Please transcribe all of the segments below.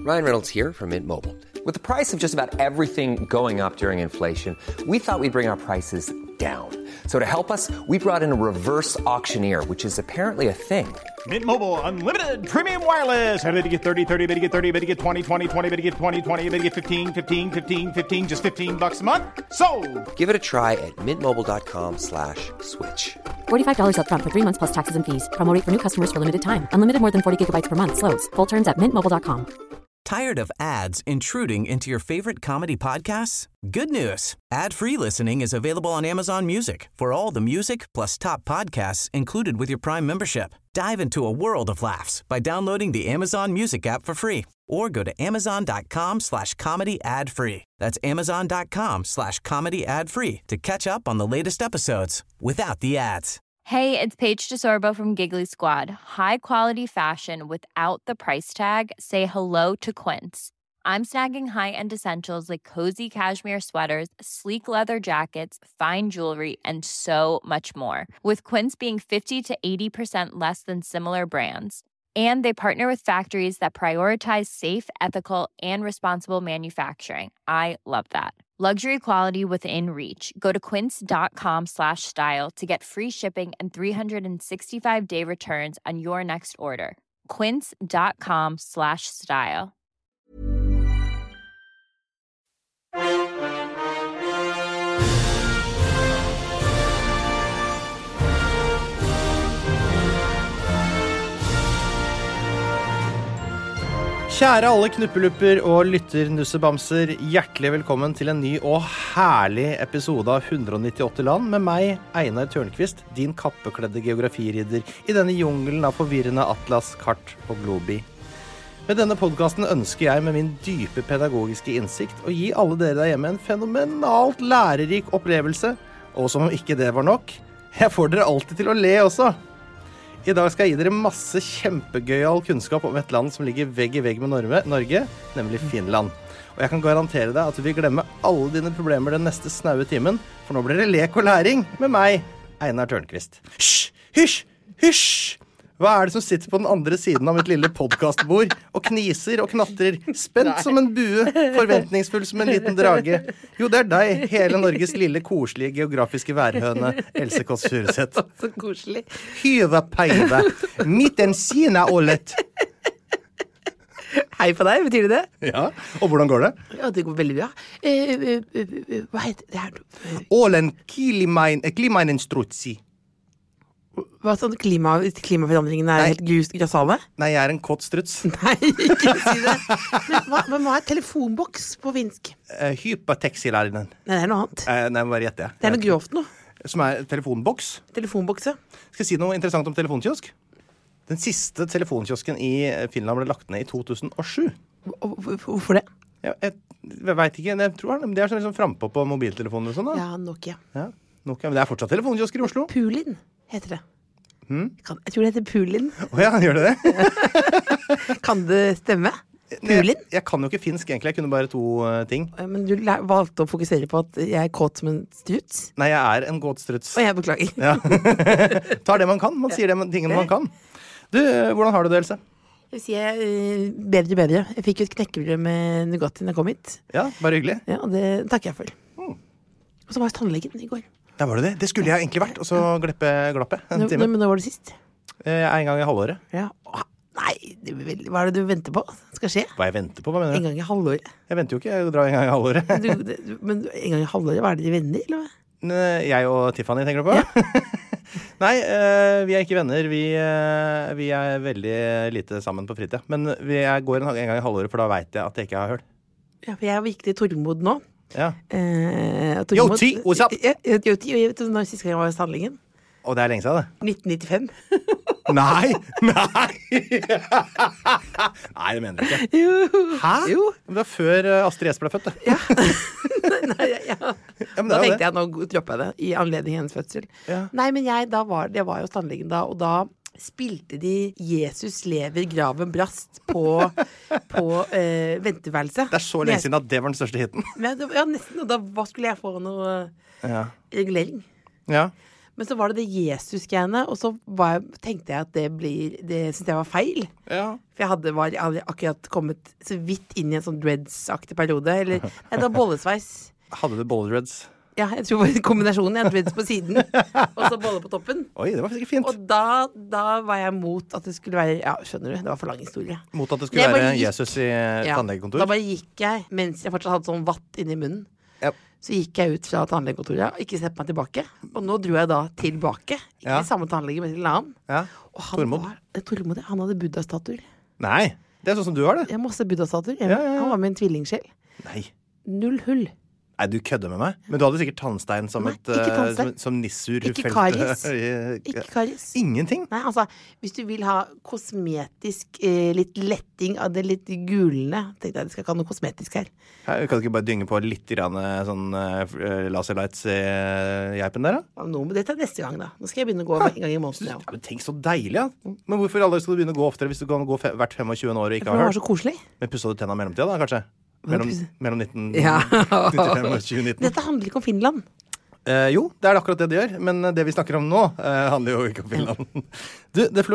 Ryan Reynolds here from Mint Mobile. With the price of just about everything going up during inflation, we thought we'd bring our prices down. So to help us, we brought in a reverse auctioneer, which is apparently a thing. Mint Mobile Unlimited Premium Wireless. How to get 30, 30, bit to get 30, bit to get 20, 20, 20, bit to get 20, 20, bit to get 15, 15, 15, 15, just $15 a month? Sold! Give it a try at mintmobile.com/switch. $45 up front for 3 months plus taxes and fees. Promo rate for new customers for limited time. Unlimited more than 40 gigabytes per month. Slows full terms at mintmobile.com. Tired of ads intruding into your favorite comedy podcasts? Good news. Ad-free listening is available on Amazon Music for all the music plus top podcasts included with your Prime membership. Dive into a world of laughs by downloading the Amazon Music app for free or go to amazon.com/comedy ad-free. That's amazon.com/comedy ad-free to catch up on the latest episodes without the ads. Hey, it's Paige DeSorbo from Giggly Squad. High quality fashion without the price tag. Say hello to Quince. I'm snagging high-end essentials like cozy cashmere sweaters, sleek leather jackets, fine jewelry, and so much more. With Quince being 50 to 80% less than similar brands. And they partner with factories that prioritize safe, ethical, and responsible manufacturing. I love that. Luxury quality within reach. Go to quince.com/style to get free shipping and 365-day returns on your next order. Quince.com/style. Kjære alle knuppelupper og lytternusebamser, hjertelig velkommen til en ny og herlig episode av 198 land med meg, Einar Tørnquist, din kappekledde geografiridder i denne jungelen av forvirrende atlas, kart og globi. Med denne podcasten ønsker jeg med min dype pedagogiske innsikt å gi alle dere der hjemme en fenomenalt lærerik opplevelse, og som om ikke det var nok, jeg får dere alltid til å le også. I dag skal jeg gi dere masse kjempegøyal kunnskap om et land som ligger vegg i vegg med Norge, nemlig Finland. Og jeg kan garantere deg at du vil glemme alle dine problemer den neste snaue timen, for nå blir det lek og læring med meg, Einar Tørnquist. Hysj! Hysj! Hysj! Hva er det som sitter på den andre siden av mitt lille podcastbord og kniser og knatrer, spent som en bue, forventningsfull som en liten drage? Jo, det er deg, hele Norges lille koselige geografiske værhøne, Else Kåss Furuseth. Så koselig. Hyva peiva, mitten sina ollet. Hei på deg, betyr det det? Ja, og hvordan går det? Ja, det går veldig bra. Hva heter det her? Ålen klimainen strutsi. Hva sånn klimaforandringen er helt grassale? Nei, jeg er en kåt struts. Nei, ikke si det. Men hva er telefonboks på finsk? Hypatexilarinen. Nei, det er noe annet. Nei, bare gjette jeg. Det er noe grovt nå. Som er telefonboks. Telefonboks, ja. Skal jeg si noe interessant om telefonkiosk? Den siste telefonkiosken i Finland ble lagt ned i 2007. Hvorfor det? Jeg vet ikke, jeg tror det er sånn liksom frempå på mobiltelefoner og sånn da. Ja, Nokia. Ja, Nokia, men det er fortsatt telefonkiosker i Oslo. Pulin heter det. Jeg tror det heter Pulin. Åja, gjør det det? Kan det stemme? Pulin? Jeg kan jo ikke finsk egentlig, jeg kunne bare 2 ting. Men du valgte å fokusere på at jeg er kåt som en struts? Nei, jeg er en kåt struts. Og jeg beklager. Ja. Tar det man kan, man sier tingene man kan. Du, hvordan har du det, Else? Jeg vil si bedre. Jeg fikk jo et knekkebrød med Nugatti når jeg kom hit. Ja, bare hyggelig. Ja, og det takker jeg for. Og så var jeg tannlegen i går. Ja, var det det? Det skulle jeg egentlig vært, og så glapp jeg en time. Men når var det sist? En gang i halvåret. Ja. Nei, hva er det du venter på? Skal skje? Hva jeg venter på, hva mener du? En gang i halvåret. Jeg venter jo ikke, jeg drar en gang i halvåret. Men en gang i halvåret, hva er det de venner, eller hva? Jeg og Tiffany, tenker du på? Ja. Nei, vi er ikke venner. Vi er veldig lite sammen på fritida. Men jeg går en gang i halvåret, for da vet jeg at jeg ikke har hørt. Ja, for jeg er virkelig Tormod nå. Ja. Yoti, what's up? Yoti, og jeg vet når siste gang jeg var hos tannlegen. Og det er lenge siden, det. 1995. Nei! Nei, det mener du ikke. Jo. Hæ? Jo. Det var før Astrid S ble født, det. Ja. Nei, ja. Da tenkte jeg, nå dropper jeg det, i anledning hennes fødsel. Ja. Nei, men jeg var jo hos tannlegen da, og da spilte de Jesus lever, graven brast på venteværelset. Det er så lenge siden at det var den største hiten. Ja, nesten, og da skulle jeg få noe regulering. Ja. Men så var det Jesus-greiene, og så tenkte jeg at det syntes jeg var feil. Ja. For jeg hadde akkurat kommet så vidt inn i en sånn dreads-aktig periode. Eller, det var bollesveis. Hadde du bolledreads? Ja, jeg tror det var kombinasjonen. Jeg dreads på siden, og så bolle på toppen. Oi, det var faktisk fint. Og da var jeg mot at det skulle være, ja, skjønner du, det var for lang historie. Mot at det skulle være Jesus i tannlegekontor? Da bare gikk jeg, mens jeg fortsatt hadde sånn vatt inni munnen. Yep. Så gikk jeg ut fra tannlegekontoret og ikke sett meg tilbake. Og nå dro jeg da tilbake. Ikke til samme tannlege, men til en annen. Ja. Og Tormod, han hadde buddha-statuer. Nei, det er sånn som du har det. Jeg har masse buddha-statuer. Han var med en tvillingskjell. Nei. 0 hull. Nei, du kødder med meg. Men du hadde sikkert tannstein som som nissur. Ikke karies. Ikke karies. Ingenting? Nei, altså, hvis du vil ha kosmetisk litt letting av det litt gulende, tenkte jeg det skal ikke ha noe kosmetisk her. Kan du ikke bare dynge på litt grann, sånn laserlights i geipen der, da? Ja, det tar neste gang, da. Nå skal jeg begynne å gå en gang i måneden. Ja. Men tenk så deilig, ja. Men hvorfor alle skal du begynne å gå oftere hvis du kan gå hvert 25 år og ikke har hørt? Det var så koselig. Men pusset du tenna mellomtida, da, kanskje? Mellom 1995 og 2019. Dette handler ikke om Finland. Jo, det er akkurat det det gjør. Men det vi snakker om nå, handler jo ikke om Finland. Du, det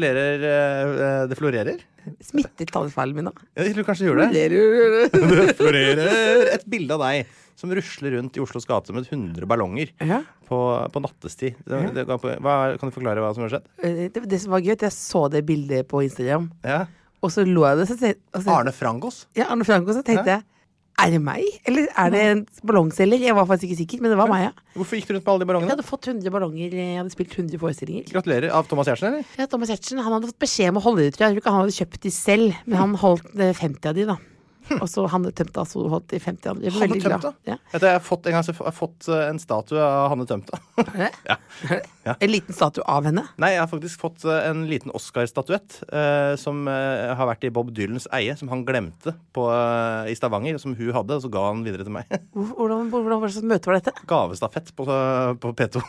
florerer. Smittet talefeilen min, da. Ja, jeg tror kanskje det gjør det. Det florerer et bilde av deg som rusler rundt i Oslos gate med 100 ballonger på nattestid. Kan du forklare hva som har skjedd? Det som var gøy, jeg så det bildet på Instagram. Ja. Og så lå jeg det. Arne Frangos? Ja, Arne Frangos. Så tenkte jeg, er det meg? Eller er det en ballongselger? Jeg var faktisk ikke sikker, men det var meg, ja. Hvorfor gikk du rundt med alle de ballongene? Jeg hadde fått 100 ballonger, jeg hadde spilt 100 forestillinger. Gratulerer. Av Thomas Giertsen, eller? Ja, Thomas Giertsen, han hadde fått beskjed om å holde det, tror jeg. Jeg tror ikke han hadde kjøpt de selv, men han holdt 50 av de, da. Og så Hanne Tømta, så holdt de 50 av de. Jeg var veldig glad. Ja. Jeg har fått en statue av Hanne Tømta. Ja. En liten statue av henne? Nei, jeg har faktisk fått en liten Oscar-statuett som har vært i Bob Dylans eie, som han glemte i Stavanger, som hun hadde, og så ga han videre til meg. Hvordan var det slags møte var dette? Gavestafett på P2.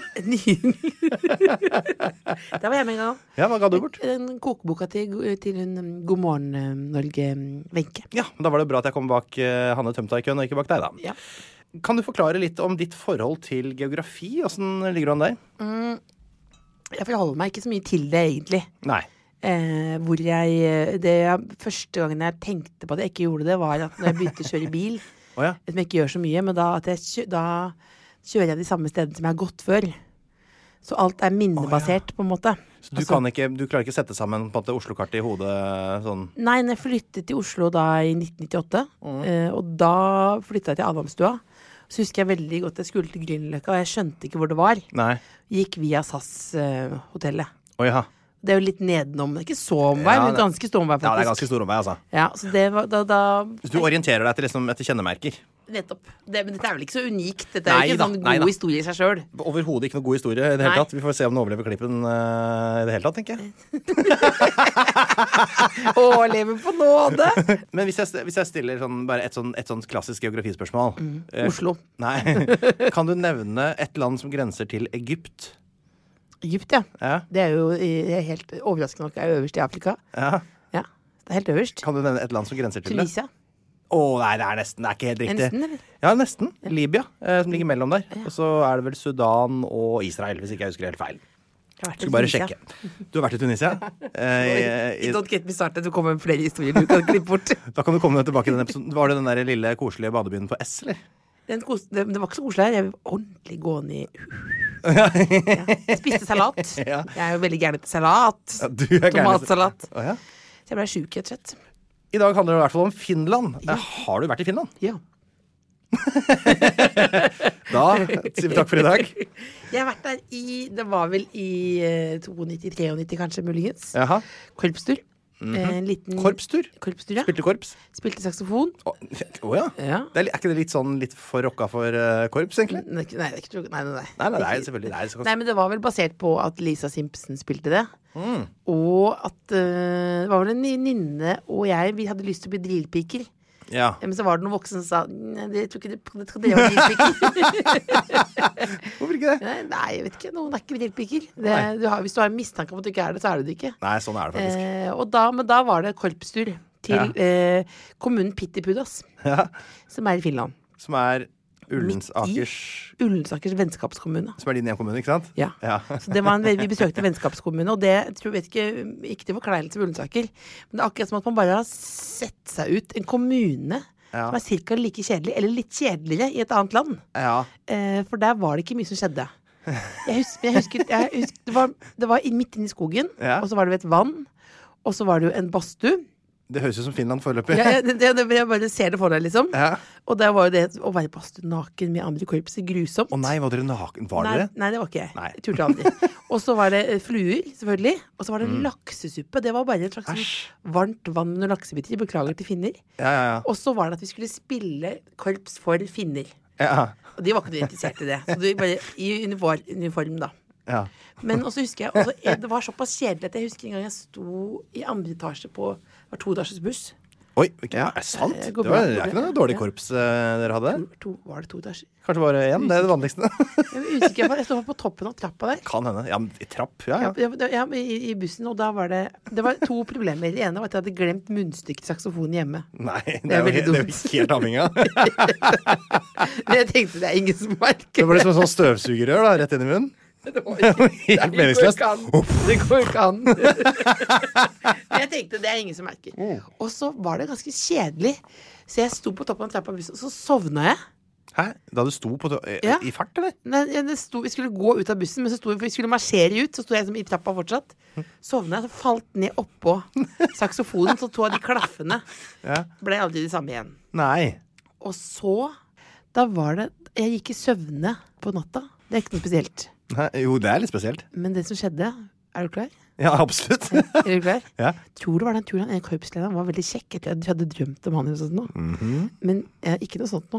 Der var jeg med en gang. Ja, hva ga du bort? Den kokeboka til hun God morgen Norge, Wenche. Ja, da var det bra at jeg kom bak Hanne Tømta i køen, og ikke bak deg da. Ja. Kan du forklare litt om ditt forhold til geografi? Hvordan ligger du an der? Jeg forholder meg ikke så mye til det, egentlig. Nei. Første gangen jeg tenkte på det, ikke gjorde det, var at når jeg begynte å kjøre bil, som jeg ikke gjør så mye, men da kjører jeg de samme stedene som jeg har gått før. Så alt er minnebasert, på en måte. Så du klarer ikke å sette sammen på en måte Oslo-kartet i hodet sånn? Nei, når jeg flyttet til Oslo da i 1998, og da flyttet jeg til Adamstua, så husker jeg veldig godt jeg skulle til Grünerløkka, og jeg skjønte ikke hvor det var. Nei. Gikk via SAS-hotellet. Ja. Det er jo litt nedenom, det er ikke så omvei, men ganske stor omvei, faktisk. Ja, det er ganske stor omvei, altså. Ja, så det var Så du orienterer deg etter kjennemerker? Nettopp. Men dette er vel ikke så unikt. Dette er jo ikke en sånn god historie i seg selv. Overhodet ikke noe god historie i det hele tatt. Vi får se om den overlever klippen i det hele tatt, tenker jeg. Overlever på nåde! Men hvis jeg stiller bare et sånt klassisk geografispørsmål Oslo. Nei. Kan du nevne et land som grenser til Egypt? Egypt, ja. Det er jo helt overraskende nok øverst i Afrika. Ja. Det er helt øverst. Kan du nevne et land som grenser til det? Tunisia. Nei, det er nesten. Det er ikke helt riktig. Nesten, eller? Ja, nesten. Libya, som ligger mellom der. Og så er det vel Sudan og Israel, hvis ikke jeg husker helt feil. Skal bare sjekke. Du har vært i Tunisia? Don't get me started. Du kommer med flere historier du kan klippe bort. Da kan du komme tilbake i den episoden. Var det den der lille koselige badebyen på S, eller? Det var ikke så koselig her. Jeg var ordentlig gående i Jeg spiste salat. Jeg er jo veldig gæren etter salat. Ja, du er tomatsalat. Ja. Så jeg ble syk, rett og slett. I dag handler det i hvert fall om Finland. Ja. Har du vært i Finland? Ja. Da sier vi takk for i dag. Jeg har vært der det var vel i 92-93 kanskje, muligens. Jaha. Korpstur. En liten Korpstur? Korpstur, ja. Spilte korps? Spilte saksofon. Ja. Er ikke det litt for rocka for korps, egentlig? Nei, det er ikke Nei, selvfølgelig. Nei, men det var vel basert på at Lisa Simpson spilte det. Og at det var vel en venninne og vi hadde lyst til å bli drillpiker. Ja. Men så var det noen voksne som sa jeg tror ikke det skal dere være drillpiker. Hvorfor ikke det? Nei, jeg vet ikke. Noen er ikke drillpiker. Hvis du har en mistanke om at du ikke er det, så er du det ikke. Nei, sånn er det faktisk. Men da var det korpstur til kommunen Pitipudas, som er i Finland. Som er Ullendsakers vennskapskommune. Som din hjemkommune, ikke sant? Ja. Så det var vi besøkte vennskapskommune, og det tror jeg ikke til forkleinelse med Ullensaker. Men det er akkurat som at man bare har sett seg ut en kommune som er cirka like kjedelig, eller litt kjedeligere i et annet land. Ja. For der var det ikke mye som skjedde. Jeg husker det var midt inne i skogen, og så var det ved et vann, og så var det jo en badstue. Det høres ut som Finland foreløpig. Jeg bare ser det for deg, liksom. Ja. Og der var jo det å være badstue naken med andre korpser grusomt. Å nei, var dere naken? Var dere? Nei, det var ikke jeg. Jeg turte aldri. Og så var det fluer, selvfølgelig. Og så var det laksesuppe. Det var bare et slags varmt vann med noen laksebiter. Beklager til finner. Ja. Og så var det at vi skulle spille korps for finner. Ja. Og de var ikke interessert i det. Så det var bare i uniform da. Ja. Men også husker jeg det var såpass kjedelig at jeg husker en gang jeg sto i andre etasje på 2-etasjes buss. Oi, er det sant? Det er ikke noe dårlig korps dere hadde? Var det 2 etasjer? Kanskje bare 1, det er det vanligste. Jeg stod på toppen av trappa der. Kan hende, ja, i trapp, i bussen, og da var det var 2 problemer. Det ene var at jeg hadde glemt munnstykket saksofonen hjemme. Nei, det er jo helt avhengig av. Jeg tenkte det er ingen som merker. Det var liksom sånn støvsugerør da, rett inn i munnen. Det går ikke an. Jeg tenkte det er ingen som merker. Og så var det ganske kjedelig. Så jeg sto på toppen av trappa, og så sovna jeg. Hæ? Da du sto i fart, eller? Nei, vi skulle gå ut av bussen, men vi skulle marsjere ut. Så sto jeg i trappa fortsatt. Sovna jeg, så falt ned oppå saksofonen. Så 2 av de klaffene ble aldri de samme igjen. Nei. Og så, da var det jeg gikk i søvne på natta. Det er ikke noe spesielt. Nei, jo, det er litt spesielt. Men det som skjedde, er du klar? Ja, absolutt. Er du klar? Ja. Tror det var den turen, en korpsleder var veldig kjekk. Jeg hadde drømt om han eller sånt nå. Men ikke noe sånt nå.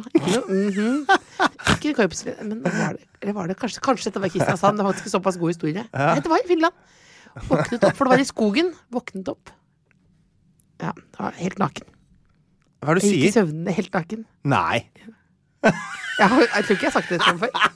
Ikke korpsleder, men var det kanskje dette var Kristiansand, det var faktisk såpass god historie. Nei, det var i Finland. Våknet opp, for det var i skogen. Våknet opp. Ja, det var helt naken. Hva er det du sier? Jeg gikk i søvnene helt naken. Nei. Jeg tror ikke jeg har sagt det sånn før.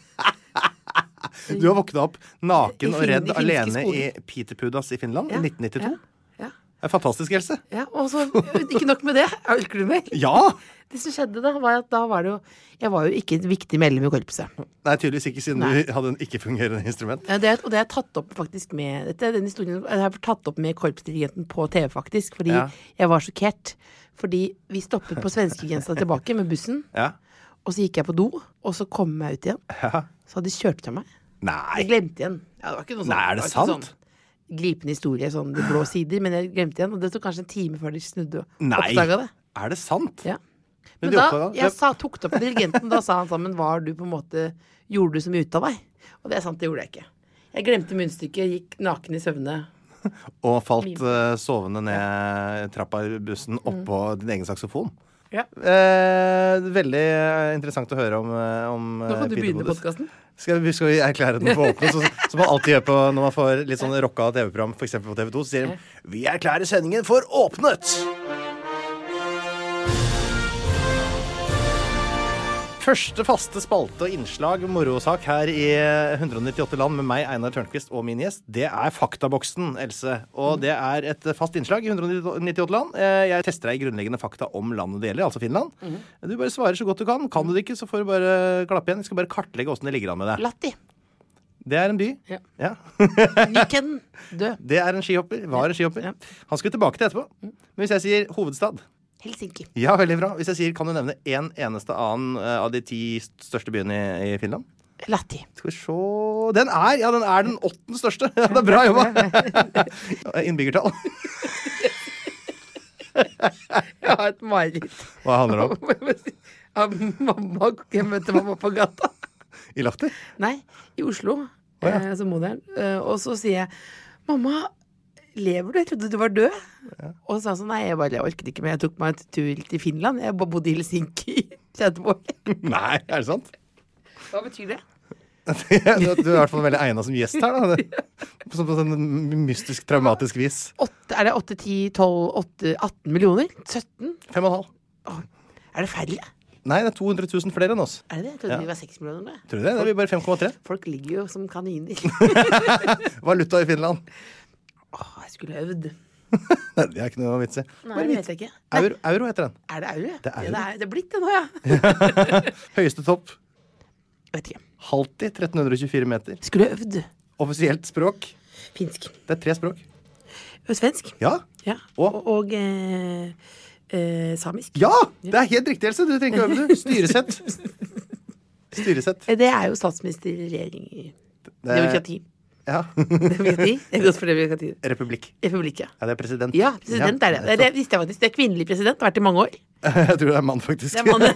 Du har våknet opp naken og redd alene i Pitepudas i Finland i 1992. Ja. Det er fantastisk, Else. Ja, og så, ikke nok med det. Orker du mer? Ja! Det som skjedde da, var at jeg var jo ikke et viktig medlem i korpset. Nei, tydeligvis ikke, siden du hadde en ikke-fungerende instrument. Ja, og det har jeg tatt opp faktisk med, den historien jeg har tatt opp med korpsdirigenten på TV faktisk, fordi jeg var sjokkert. Fordi vi stoppet på svenskegrensa tilbake med bussen, og så gikk jeg på do, og så kom jeg ut igjen. Så hadde de kjørt til meg. Nei. Jeg glemte igjen. Ja, det var ikke noe sånt. Nei, er det sant? Sånn glipende historie, sånn de blå sider, men jeg glemte igjen, og det tok kanskje en time før de snudde og oppdaget det. Nei, er det sant? Ja. Men da, jeg tok det opp med dirigenten, da sa han sammen, gjorde du så mye ut av deg? Og det er sant, det gjorde jeg ikke. Jeg glemte munnstykket, gikk naken i søvne. Og falt sovende ned trappa i bussen oppå din egen saksofon. Ja. Veldig interessant å høre om Nå kan du begynne podcasten. Skal vi erklære den for åpnet, som man alltid gjør når man får litt sånn rocka TV-program, for eksempel på TV 2, så sier de, vi erklærer sendingen for åpnet! Første faste spalte og innslag morosak her i 198 land med meg, Einar Tørnquist, og min gjest, det er Faktaboksen, Else. Og det er et fast innslag i 198 land. Jeg tester deg i grunnleggende fakta om landet det gjelder, altså Finland. Du bare svarer så godt du kan. Kan du det ikke, så får du bare klappe igjen. Jeg skal bare kartlegge hvordan det ligger an med det. Latti. Det er en by. Ja. Nyken, død. Det er en skihopper. Var en skihopper. Ja. Han skal tilbake til etterpå. Men hvis jeg sier hovedstad... Helsinki. Ja, veldig bra. Hvis jeg sier, kan du nevne en eneste annen av de 10 største byene i Finland? Lahti. Skal vi se... Den er den 8. største. Ja, det er bra jobba. Innbyggertall. Jeg har et mareritt. Hva handler det om? Jeg møtte mamma på gata. I Lahti? Nei, i Oslo. Som modern. Og så sier jeg, mamma... Lever du? Jeg trodde du var død. Og så sa han sånn, nei, jeg orket ikke, men jeg tok meg en tur til Finland. Jeg bare bodde i Helsinki i 30 år. Nei, er det sant? Hva betyr det? Du er i hvert fall veldig egnet som gjest her, da. På sånn mystisk, traumatisk vis. Er det 8, 10, 12, 8, 18 millioner? 17? 5,5. Er det færre? Nei, det er 200 000 flere enn oss. Er det det? Jeg trodde vi var 6 millioner. Tror du det? Det er vi bare 5,3. Folk ligger jo som kaniner. Valuta i Finland. Jeg skulle øvd. Nei, det ikke noe vits i. Nei, det vet jeg ikke. Euro heter den. Er det euro? Det er euro. Ja, det er blitt det nå, ja. Høyeste topp. Vet ikke. Halti, 1324 meter. Skulle øvd. Offisielt språk. Finsk. Det 3 språk. Og svensk. Ja. Ja. Og samisk. Ja! Det helt riktig, Else. Du trenger ikke øve det. Styresett. Det jo statsminister, regjering, demokrati. Ja. Demokrati? Det godt for demokrati. Republikk. Republikk, ja. Ja, det president. Ja, president det. Det visste jeg faktisk. Det kvinnelig president. Det har vært i mange år. Jeg tror det mann, faktisk. Det mann.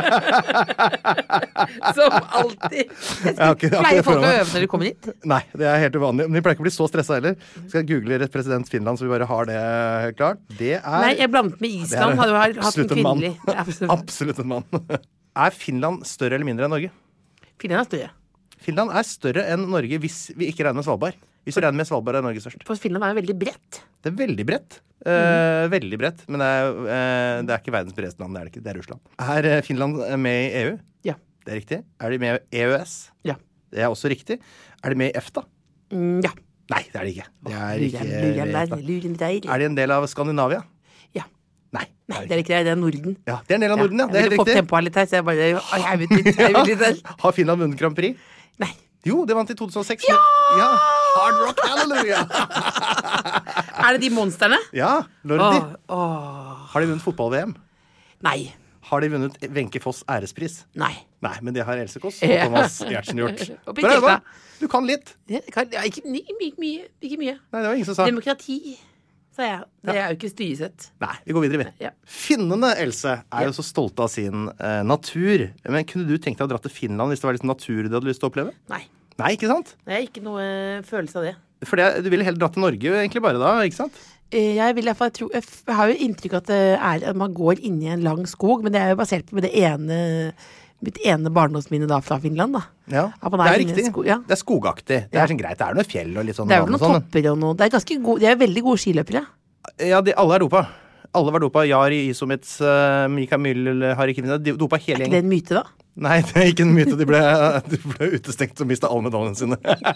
Som alltid. Pleier folk å øve når de kommer hit? Nei, det helt uvanlig. Men de pleier ikke å bli så stresset heller. Skal jeg google rett president Finland, så vi bare har det klart. Det Nei, jeg blandet med Island. Hadde jo hatt en kvinnelig. Absolutt en mann. Finland større eller mindre enn Norge? Finland større. Finland større enn Norge hvis vi ikke regner med Svalbard. Hvis vi regner med Svalbard Norge størst. For Finland jo veldig bredt. Det veldig bredt. Veldig bredt. Men det ikke verdens bredeste land. Det det ikke. Det Russland. Finland med i EU? Ja. Det riktig. De med i EØS? Ja. Det også riktig. De med i EFTA? Ja. Nei, det de ikke. Det ikke luren der. De en del av Skandinavia? Ja. Nei, det ikke det. Det Norden. Ja, det en del av Norden, ja. Det helt riktig. Jeg ville fått tempoet litt her, så jeg bare litt der. Har Finland vunnet Grand Prix? Nei. Jo, det vant i 2006. Ja! Hard Rock Hallelujah! Det de monsterne? Ja, Lordi. Har de vunnet fotball-VM? Nei. Har de vunnet Wenche Foss ærespris? Nei. Nei, men det har Else Kåss og Thomas Giertsen gjort. Prøv da. Du kan litt. Ja, ikke mye. Nei, det var ingen som sa. Demokrati, sa jeg. Det jo ikke styresett. Nei, vi går videre, vi. Ja. Finnene, Else, jo så stolte av sin natur. Men kunne du tenkt deg å dra til Finland hvis det var litt natur du hadde lyst til å oppleve? Nei. Nei, ikke sant? Det ikke noe følelse av det. For du ville heller dra til Norge egentlig bare da, ikke sant? Jeg har jo inntrykk av at man går inn i en lang skog, men det jo basert på mitt ene barndomsminne da fra Finland da. Ja, det riktig. Ja. Det skogaktig. Det sånn greit. Det noe fjell og litt sånn. Det jo noen topper og noe. Det ganske gode, de veldig gode skiløpere. Ja, alle dopa. Alle var dopa. Jari Isomits, Mika Myll, Harry Kivina. De dopa hele gjengen. Det en myte da? Nei, det ikke en myte. De ble utestengt og mistet alle medaljene sine.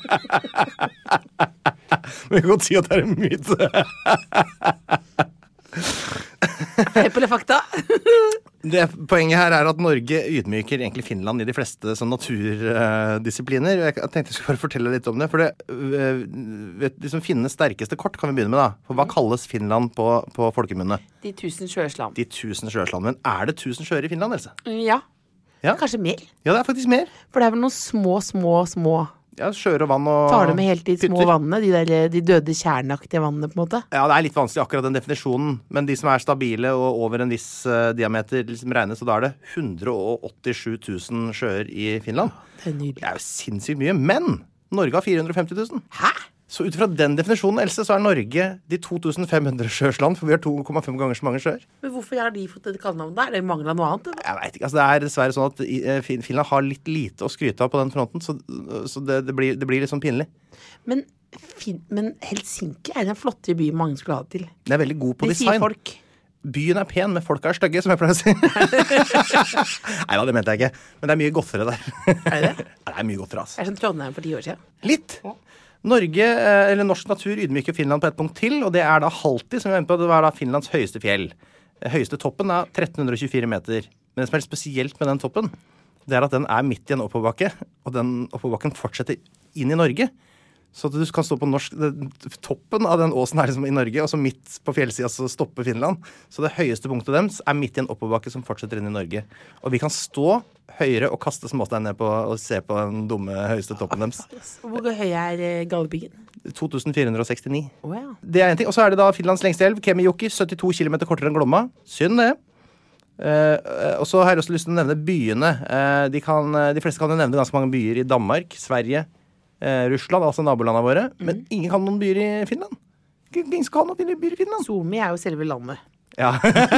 Men vi kan godt si at det en myte. Feil eller fakta? Poenget her at Norge ydmyker egentlig Finland i de fleste sånn naturdisipliner. Jeg tenkte jeg skulle bare fortelle litt om det. For liksom Finnenes sterkeste kort kan vi begynne med da. For hva kalles Finland på folkemunne? De 1000 sjøsland. De 1000 sjøsland. Men det 1000 sjøer i Finland, Else? Ja. Kanskje mer. Ja, det faktisk mer. For det vel noen små ja, sjøer og vann og tar du med helt de små vannene, de døde kjernaktige vannene på en måte? Ja, det litt vanskelig akkurat den definisjonen, men de som stabile og over en viss diameter liksom regnes, og da det 187 000 sjøer i Finland. Det nydelig. Det jo sinnssykt mye, men Norge har 450 000. Hæ? Så ut fra den definisjonen, Else, så Norge de 2500 sjøsland, for vi har 2,5 ganger så mange sjøer. Men hvorfor har de fått et kallenavn der? Det mangler noe annet? Eller? Jeg vet ikke, det dessverre sånn at Finland har litt lite å skryte av på den fronten, så det blir litt sånn pinlig. Men Helsinki en flottere by mange skulle ha det til. Det veldig god på design. De sier folk. Byen pen, men folk stygge, som jeg pleier å si. Nei, det mente jeg ikke. Men det mye godtere der. Det? Ja, det mye godtere, altså. Det som Trondheim for 10 år siden. Litt. Norge, eller norsk natur, ydmyker Finland på et punkt til, og det da Halti, som vi var inne på, det var da Finlands høyeste fjell. Høyeste toppen 1324 meter. Men det som spesielt med den toppen, det at den midt i en oppoverbakke, og den oppoverbakken fortsetter inn i Norge. Så at du kan stå på toppen av den åsen her liksom i Norge, og så midt på fjellsiden så stopper Finland. Så det høyeste punktet deres midt i en oppoverbakke som fortsetter inn i Norge. Og vi kan stå høyere og kaste småstein ned på og se på den dumme høyeste toppen deres. Hvor høy Galdhøpiggen? 2469. Oh, ja. Det en ting. Og så det da Finlands lengste elv, Kemijoki, 72 kilometer kortere enn Glomma. Synd det. Og så har jeg også lyst til å nevne byene. De fleste kan jo nevne ganske mange byer i Danmark, Sverige, Russland, altså nabolandene våre. Men ingen kan noen byer i Finland. Ingen skal ha noen byer i Finland. Suomi jo selve landet. Ja.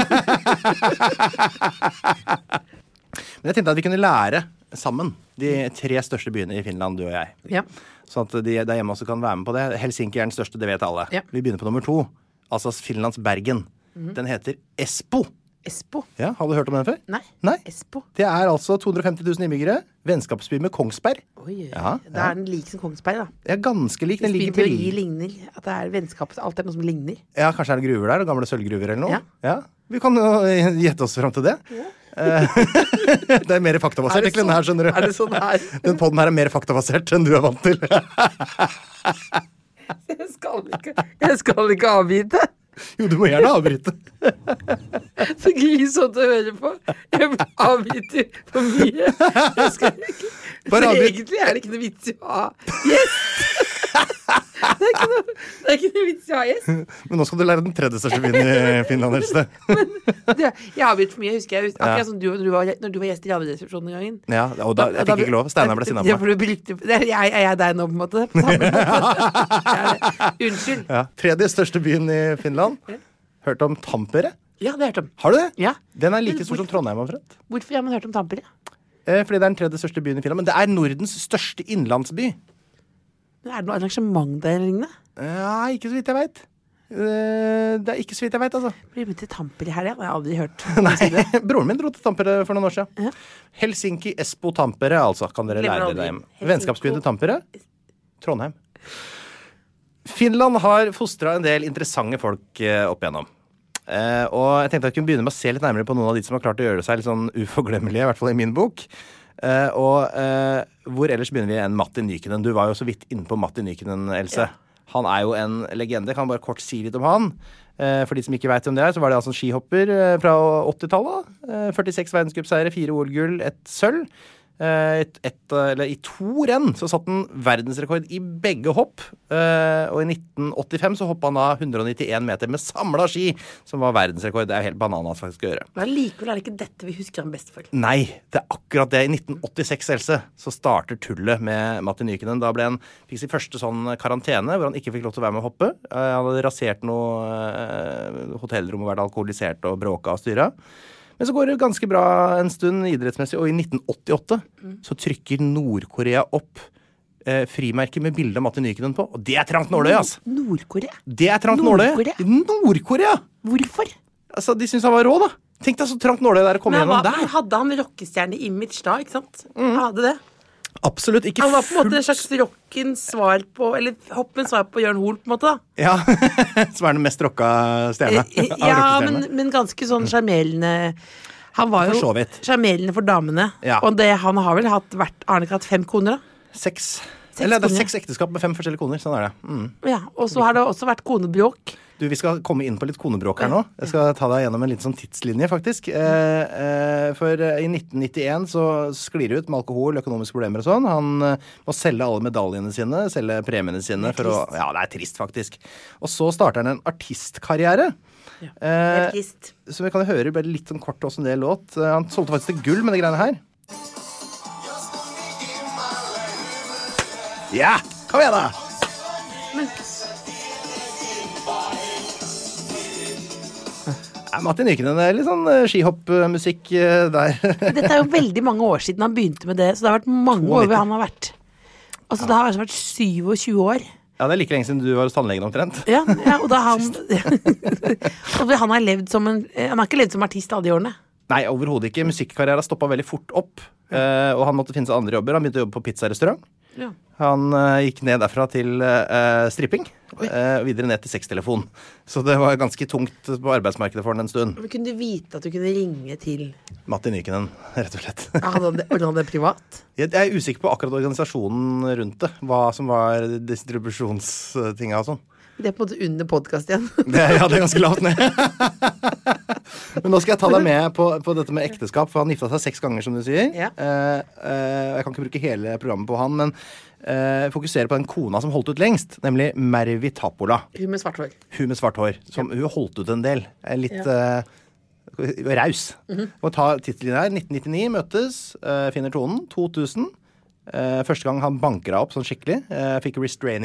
Men jeg tenkte at vi kunne lære sammen de 3 største byene i Finland, du og jeg. Ja. Sånn at de der hjemme også kan være med på det. Helsinki den største, det vet alle. Ja. Vi begynner på nummer 2. Altså Finlands Bergen. Den heter Espoo. Espoo? Ja, har du hørt om den før? Nei. Espoo. Det altså 250 000 innbyggere. Vennskapsby med Kongsberg. Oi, det den lik som Kongsberg da. Ja, ganske lik. Den ligger til ligner, at det vennskap, alt noe som ligner. Ja, kanskje det gruver der, gamle sølvgruver eller noe. Ja. Vi kan jo gjette oss frem til det. Ja. Det mer faktabasert, egentlig, den her, skjønner du. Det sånn her? Den podden her mer faktabasert enn du vant til. Jeg skal ikke avbryte. Jo, du må gjerne avbryte. Så grisomt å høre på. Jeg avbryter for mye. Jeg skal ikke. Så egentlig det ikke noe vits i å ha gjest. Det ikke noe vits i å ha gjest. Men nå skal du lære den tredje største byen i Finland, Else. Jeg avbryter for mye, husker jeg. Akkurat som når du var gjest i Radioresepsjonen en gangen. Ja, og da jeg fikk ikke lov. Steinar ble sinnet på meg. Jeg deg nå, på en måte. Unnskyld. Ja, tredje største byen i Finland. Hørt om Tampere? Ja, det har jeg hørt om. Har du det? Ja. Den like stor som Trondheim, omtrent. Hvorfor har man hørt om Tampere? Fordi det den tredje største byen i Finland. Men det Nordens største innlandsby. Men det noe arrangement der eller lignende? Ja, ikke så vidt jeg vet. Det ikke så vidt jeg vet, altså. Blir med til Tampere her, det har jeg aldri hørt. Nei, broren min dro til Tampere for noen år siden. Ja. Helsinki, Espoo, Tampere, altså, kan dere lære det dem. Vennskapsbyen til Tampere. Trondheim. Finland har fostret en del interessante folk opp igjennom. Og jeg tenkte at jeg kunne begynne med å se litt nærmere på noen av de som har klart å gjøre seg litt sånn uforglemmelige, i hvert fall i min bok. Hvor ellers begynner vi enn Matti Nykinen. Du var jo så vidt inne på Matti Nykinen, Else. Ja. Han jo en legende. Kan bare kort si litt om han. For de som ikke vet om det så var det altså en skihopper fra 80-tallet. 46 verdenscupseiere, 4 OL-gull, 1 sølv. I 2 renn så satt han verdensrekord i begge hopp. Og i 1985 så hoppet han da 191 meter med samlet ski, som var verdensrekord. Det jo helt bananas faktisk å gjøre. Men likevel det ikke dette vi husker han best for. Nei, det akkurat det. I 1986, Else, så starter tullet med Matti Nykinen. Da fikk sin første sånn karantene, hvor han ikke fikk lov til å være med å hoppe. Han hadde rasert noe hotellrom og vært alkoholisert og bråka og styra. Men så går det ganske bra en stund idrettsmessig, og i 1988 så trykker Nord-Korea opp frimerker med bilde av Matti Nykinen på, og det trangt nåløy, altså. Nord-Korea? Det trangt nåløy. Nord-Korea! Hvorfor? Altså, de synes han var rå, da. Tenk deg så trangt nåløy der å komme gjennom der. Men hadde han rockestjerne-image da, ikke sant? Han hadde det. Absolutt ikke fullt. Han var på en måte en slags rockens svar på, eller hoppens svar på Jørn Hoel, på en måte da. Ja, som den mest rocka stjerne. Ja, men ganske sånn charmerende. Han var jo charmerende for damene. Ja. Og han har vel har han ikke hatt 5 koner da? 6. Eller det 6 ekteskap med 5 forskjellige koner, sånn det. Ja, og så har det også vært konebråk. Du, vi skal komme inn på litt konebråk her nå. Jeg skal ta deg gjennom en liten sånn tidslinje, faktisk. For i 1991 så sklir det ut med alkohol, økonomiske problemer og sånn. Han må selge alle medaljene sine, selge premiene sine for å... Ja, det trist, faktisk. Og så starter han en artistkarriere. Ja, det trist. Så vi kan høre bare litt sånn kort hvordan det låt. Han solgte faktisk til gull med de greiene her. Ja, kom igjen da! Matti Nykinen, litt sånn skihoppmusikk der. Dette jo veldig mange år siden han begynte med det, så det har vært mange år hvor han har vært. Altså det har vært 27 år. Ja, det like lenge siden du var hos tannlegen omtrent. Ja, og da han har levd som han har ikke levd som artist alle de årene. Nei, overhodet ikke. Musikkarrieren har stoppet veldig fort opp, og han måtte finne seg andre jobber. Han begynte å jobbe på pizzarestaurant. Ja. Han gikk ned derfra til stripping, og videre ned til sextelefon. Så det var ganske tungt på arbeidsmarkedet for han en stund. Men kunne du vite at du kunne ringe til Matti Nykinen, rett og slett. Ordnet han det privat? Jeg usikker på akkurat organisasjonen rundt det, hva som var distribusjonstinga og sånn. Det på en måte under podcast igjen. Det er ganske lavt ned. Men nå skal jeg ta deg med på dette med ekteskap, for han gifta seg 6 ganger, som du sier. Ja. Jeg kan ikke bruke hele programmet på han, men fokusere på den kona som holdt ut lengst, nemlig Mervi Tapola. Hun med svart hår. Hun holdt ut en del. Litt raus. Og ta tittelen her. 1999 møtes, finner tonen. 2000. Første gang han banker opp sånn skikkelig. Fikk restraining.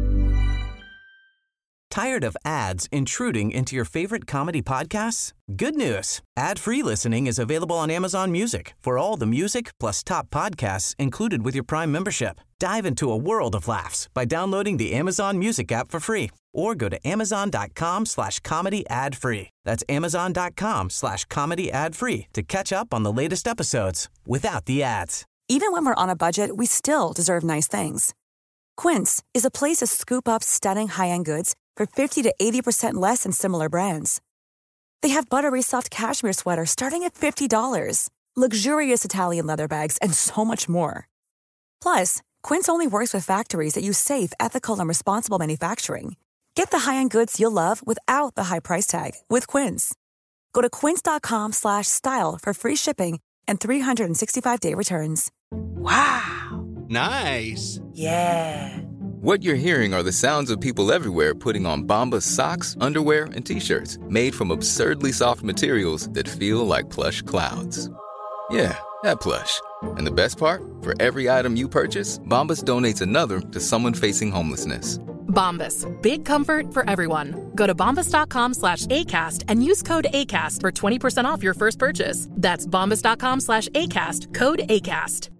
Tired of ads intruding into your favorite comedy podcasts? Good news. Ad-free listening is available on Amazon Music for all the music plus top podcasts included with your Prime membership. Dive into a world of laughs by downloading the Amazon Music app for free or go to amazon.com/comedy ad-free. That's amazon.com/comedy ad-free to catch up on the latest episodes without the ads. Even when we're on a budget, we still deserve nice things. Quince is a place to scoop up stunning high-end goods for 50 to 80% less than similar brands. They have buttery soft cashmere sweaters starting at $50, luxurious Italian leather bags, and so much more. Plus, Quince only works with factories that use safe, ethical, and responsible manufacturing. Get the high-end goods you'll love without the high price tag with Quince. Go to quince.com/style for free shipping and 365-day returns. Wow. Nice. Yeah. What you're hearing are the sounds of people everywhere putting on Bombas socks, underwear, and T-shirts made from absurdly soft materials that feel like plush clouds. Yeah, that plush. And the best part? For every item you purchase, Bombas donates another to someone facing homelessness. Bombas. Big comfort for everyone. Go to bombas.com/ACAST and use code ACAST for 20% off your first purchase. That's bombas.com/ACAST. Code ACAST.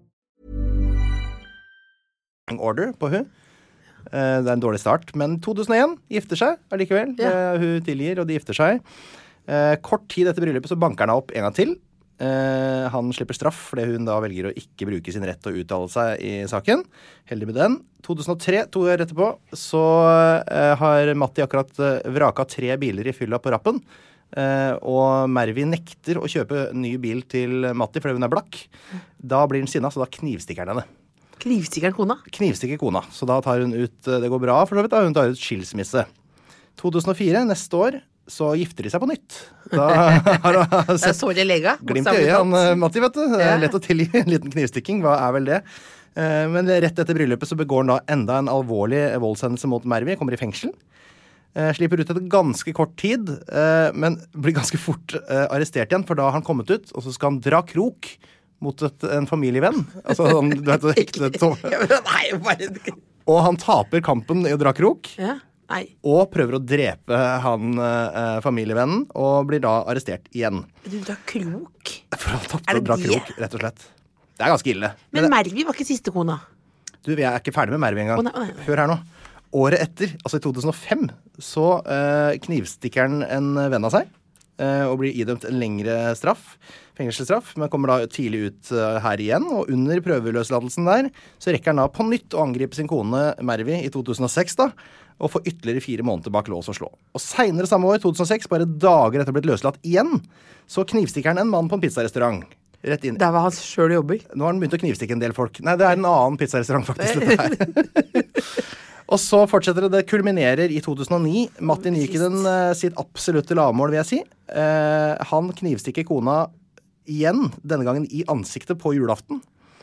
Order på hun. Det en dårlig start, men 2001 gifter seg allikevel. Ja. Hun tilgir, og de gifter seg. Kort tid etter bryllupet så banker han opp en gang til. Han slipper straff fordi hun da velger å ikke bruke sin rett til å uttale seg i saken. Heldig med den. 2003, 2 år etterpå, så har Matti akkurat vraka 3 biler i fylla på rappen. Og Mervi nekter å kjøpe ny bil til Matti fordi hun blakk. Da blir hun sinna, så da knivstikker han henne. Knivstikker kona? Knivstikker kona. Så da tar hun ut, det går bra for så vidt, da hun tar ut skilsmisse. 2004, neste år, så gifter de seg på nytt. Da har hun sett så det lega. Glimt i øyet, Matti, vet du. Lett å tilgi en liten knivstikking, hva vel det? Men rett etter bryllupet så begår han da enda en alvorlig voldshendelse mot Mervi, kommer i fengsel. Slipper ut etter ganske kort tid, men blir ganske fort arrestert igjen, for da har han kommet ut, og så skal han dra krok mot en familievenn. Altså, du vet, hektet og han taper kampen i å dra krok. Ja. Nei. Og prøver å drepe han familievennen, og blir da arrestert igjen. Du drar krok? For han tapte å dra krok, rett og slett. Det ganske ille. Men Mervi var ikke siste kona? Du, vi ikke ferdig med Mervi engang. Hør her nå. Året etter, altså i 2005, så knivstikker han en venn av seg, og blir idømt en lengre straff, fengselsstraff, men kommer da tidlig ut her igjen, og under prøveløslatelsen der, så rekker han da på nytt å angripe sin kone Mervi i 2006 da, og får ytterligere 4 måneder bak lås og slå. Og senere samme år, 2006, bare dager etter å blitt løslatt igjen, så knivstikker han en mann på en pizzarestaurant. Rett inn. Der var han selv jobber. Nå har han begynt å knivstikke en del folk. Nei, det en annen pizzarestaurant faktisk, dette her. Og så fortsetter det kulminerer i 2009. Matti Nykeden sitt absolutte lavmål, vil jeg si. Han knivstikker kona igjen, denne gangen i ansiktet på julaften,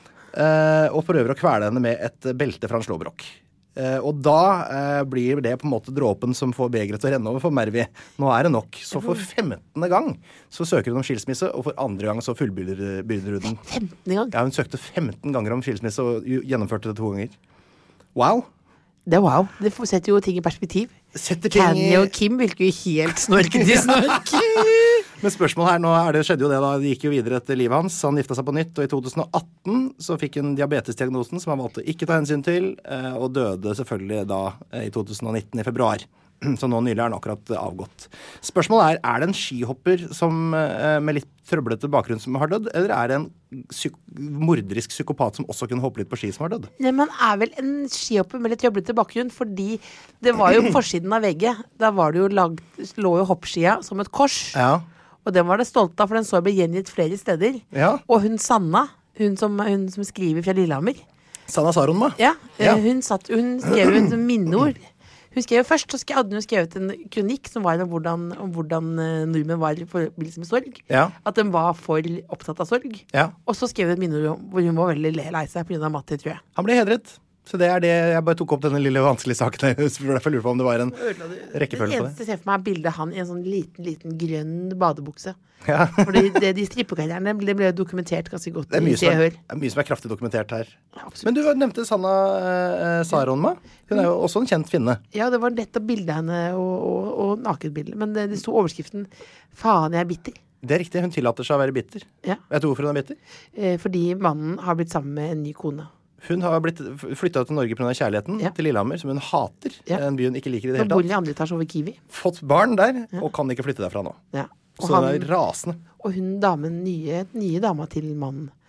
og prøver å kvele henne med et belte fra en slåbrok. Og da blir det på en måte dråpen som får begeret til å renne over for Mervi. Nå det nok. Så for 15. gang så søker hun om skilsmisse, og for 2. gang så fullbyrder hun. 15. gang? Ja, hun søkte 15 ganger om skilsmisse og gjennomførte det 2 ganger. Wow! Det wow. Det setter jo ting i perspektiv. Candy og Kim virker jo helt snorket i snork. Men spørsmålet her nå skjedde jo det da, de gikk jo videre etter livet hans, han gifta seg på nytt, og i 2018 så fikk han diabetesdiagnosen som han valgte ikke ta hensyn til, og døde selvfølgelig da i 2019 i februar. Så nå nylig han akkurat avgått. Spørsmålet det en skihopper som med litt trøblete bakgrunn som har dødd, eller det en morderisk psykopat som også kunne hoppe litt på ski som har dødd? Nei, men vel en skihopper med litt trøblete bakgrunn, fordi det var jo forsiden av vegget. Da var det jo lå jo hoppskia som et kors. Ja. Og den var det stolt av, for den så ble gjengitt flere steder. Ja. Og hun Sanna, hun som skriver fra Lillehammer. Sanna Saronma? Ja, ja. Hun skrev jo et minneord. Hun skrev først, så hadde hun skrevet en kronikk som var om hvordan nordmenn var i forbindelse med sorg. Ja. At de var for opptatt av sorg. Ja. Og så skrev hun et minneord hvor hun var veldig lei seg på grunn av Matti, tror jeg. Han ble hedret. Så det det, jeg bare tok opp denne lille vanskelige saken. Derfor lurer på om det var en rekkefølge på det. Det eneste jeg ser for meg bildet av han i en sånn liten grønn badebukse. Ja. Fordi de strippekarrierne ble dokumentert ganske godt. Det mye som kraftig dokumentert her. Ja, men du nevnte Sanna Saronma. Hun jo også en kjent finne. Ja, det var nettopp bildet henne og nakenbildet. Men det sto overskriften «Faen, jeg bitter». Det riktig, hun tillater seg å være bitter. Ja. Vet du hvorfor hun bitter? Fordi mannen har blitt sammen med en ny kone. Hun har blitt flyttet til Norge på grunn av kjærligheten til Lillehammer, som hun hater. En by hun ikke liker i det hele tatt. Hun bor i andre etasje over Kiwi. Fått barn der, og kan ikke flytte derfra nå. Ja. Så hun rasende. Og hun nye dama til mannen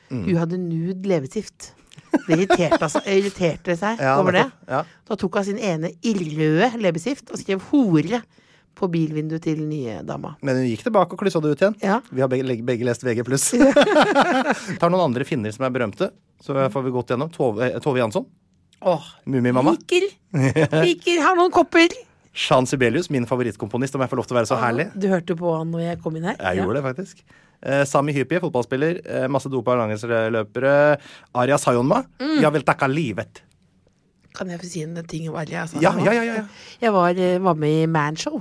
Hun hadde nude leppestift. Det irriterte seg over det. Ja. Da tok hun sin ene ildrøde leppestift og skrev hore på bilvinduet til den nye dama. Men hun gikk tilbake og klyssa det ut igjen. Ja. Vi har begge lest VG+. Tar noen andre finner som berømte, så får vi gått gjennom. Tove Jansson. Mumimamma. Liker, har noen kopper. Jean Sibelius, min favorittkomponist, om jeg får lov til å være så herlig. Du hørte på han når jeg kom inn her? Jeg gjorde det faktisk. Sami Hypie, fotballspiller, masse dopa langrennsløpere, Arja Sayonma, jeg vil takke livet. Kan jeg få si en ting om Arja Sayonma? Ja. Jeg var med i Manshow.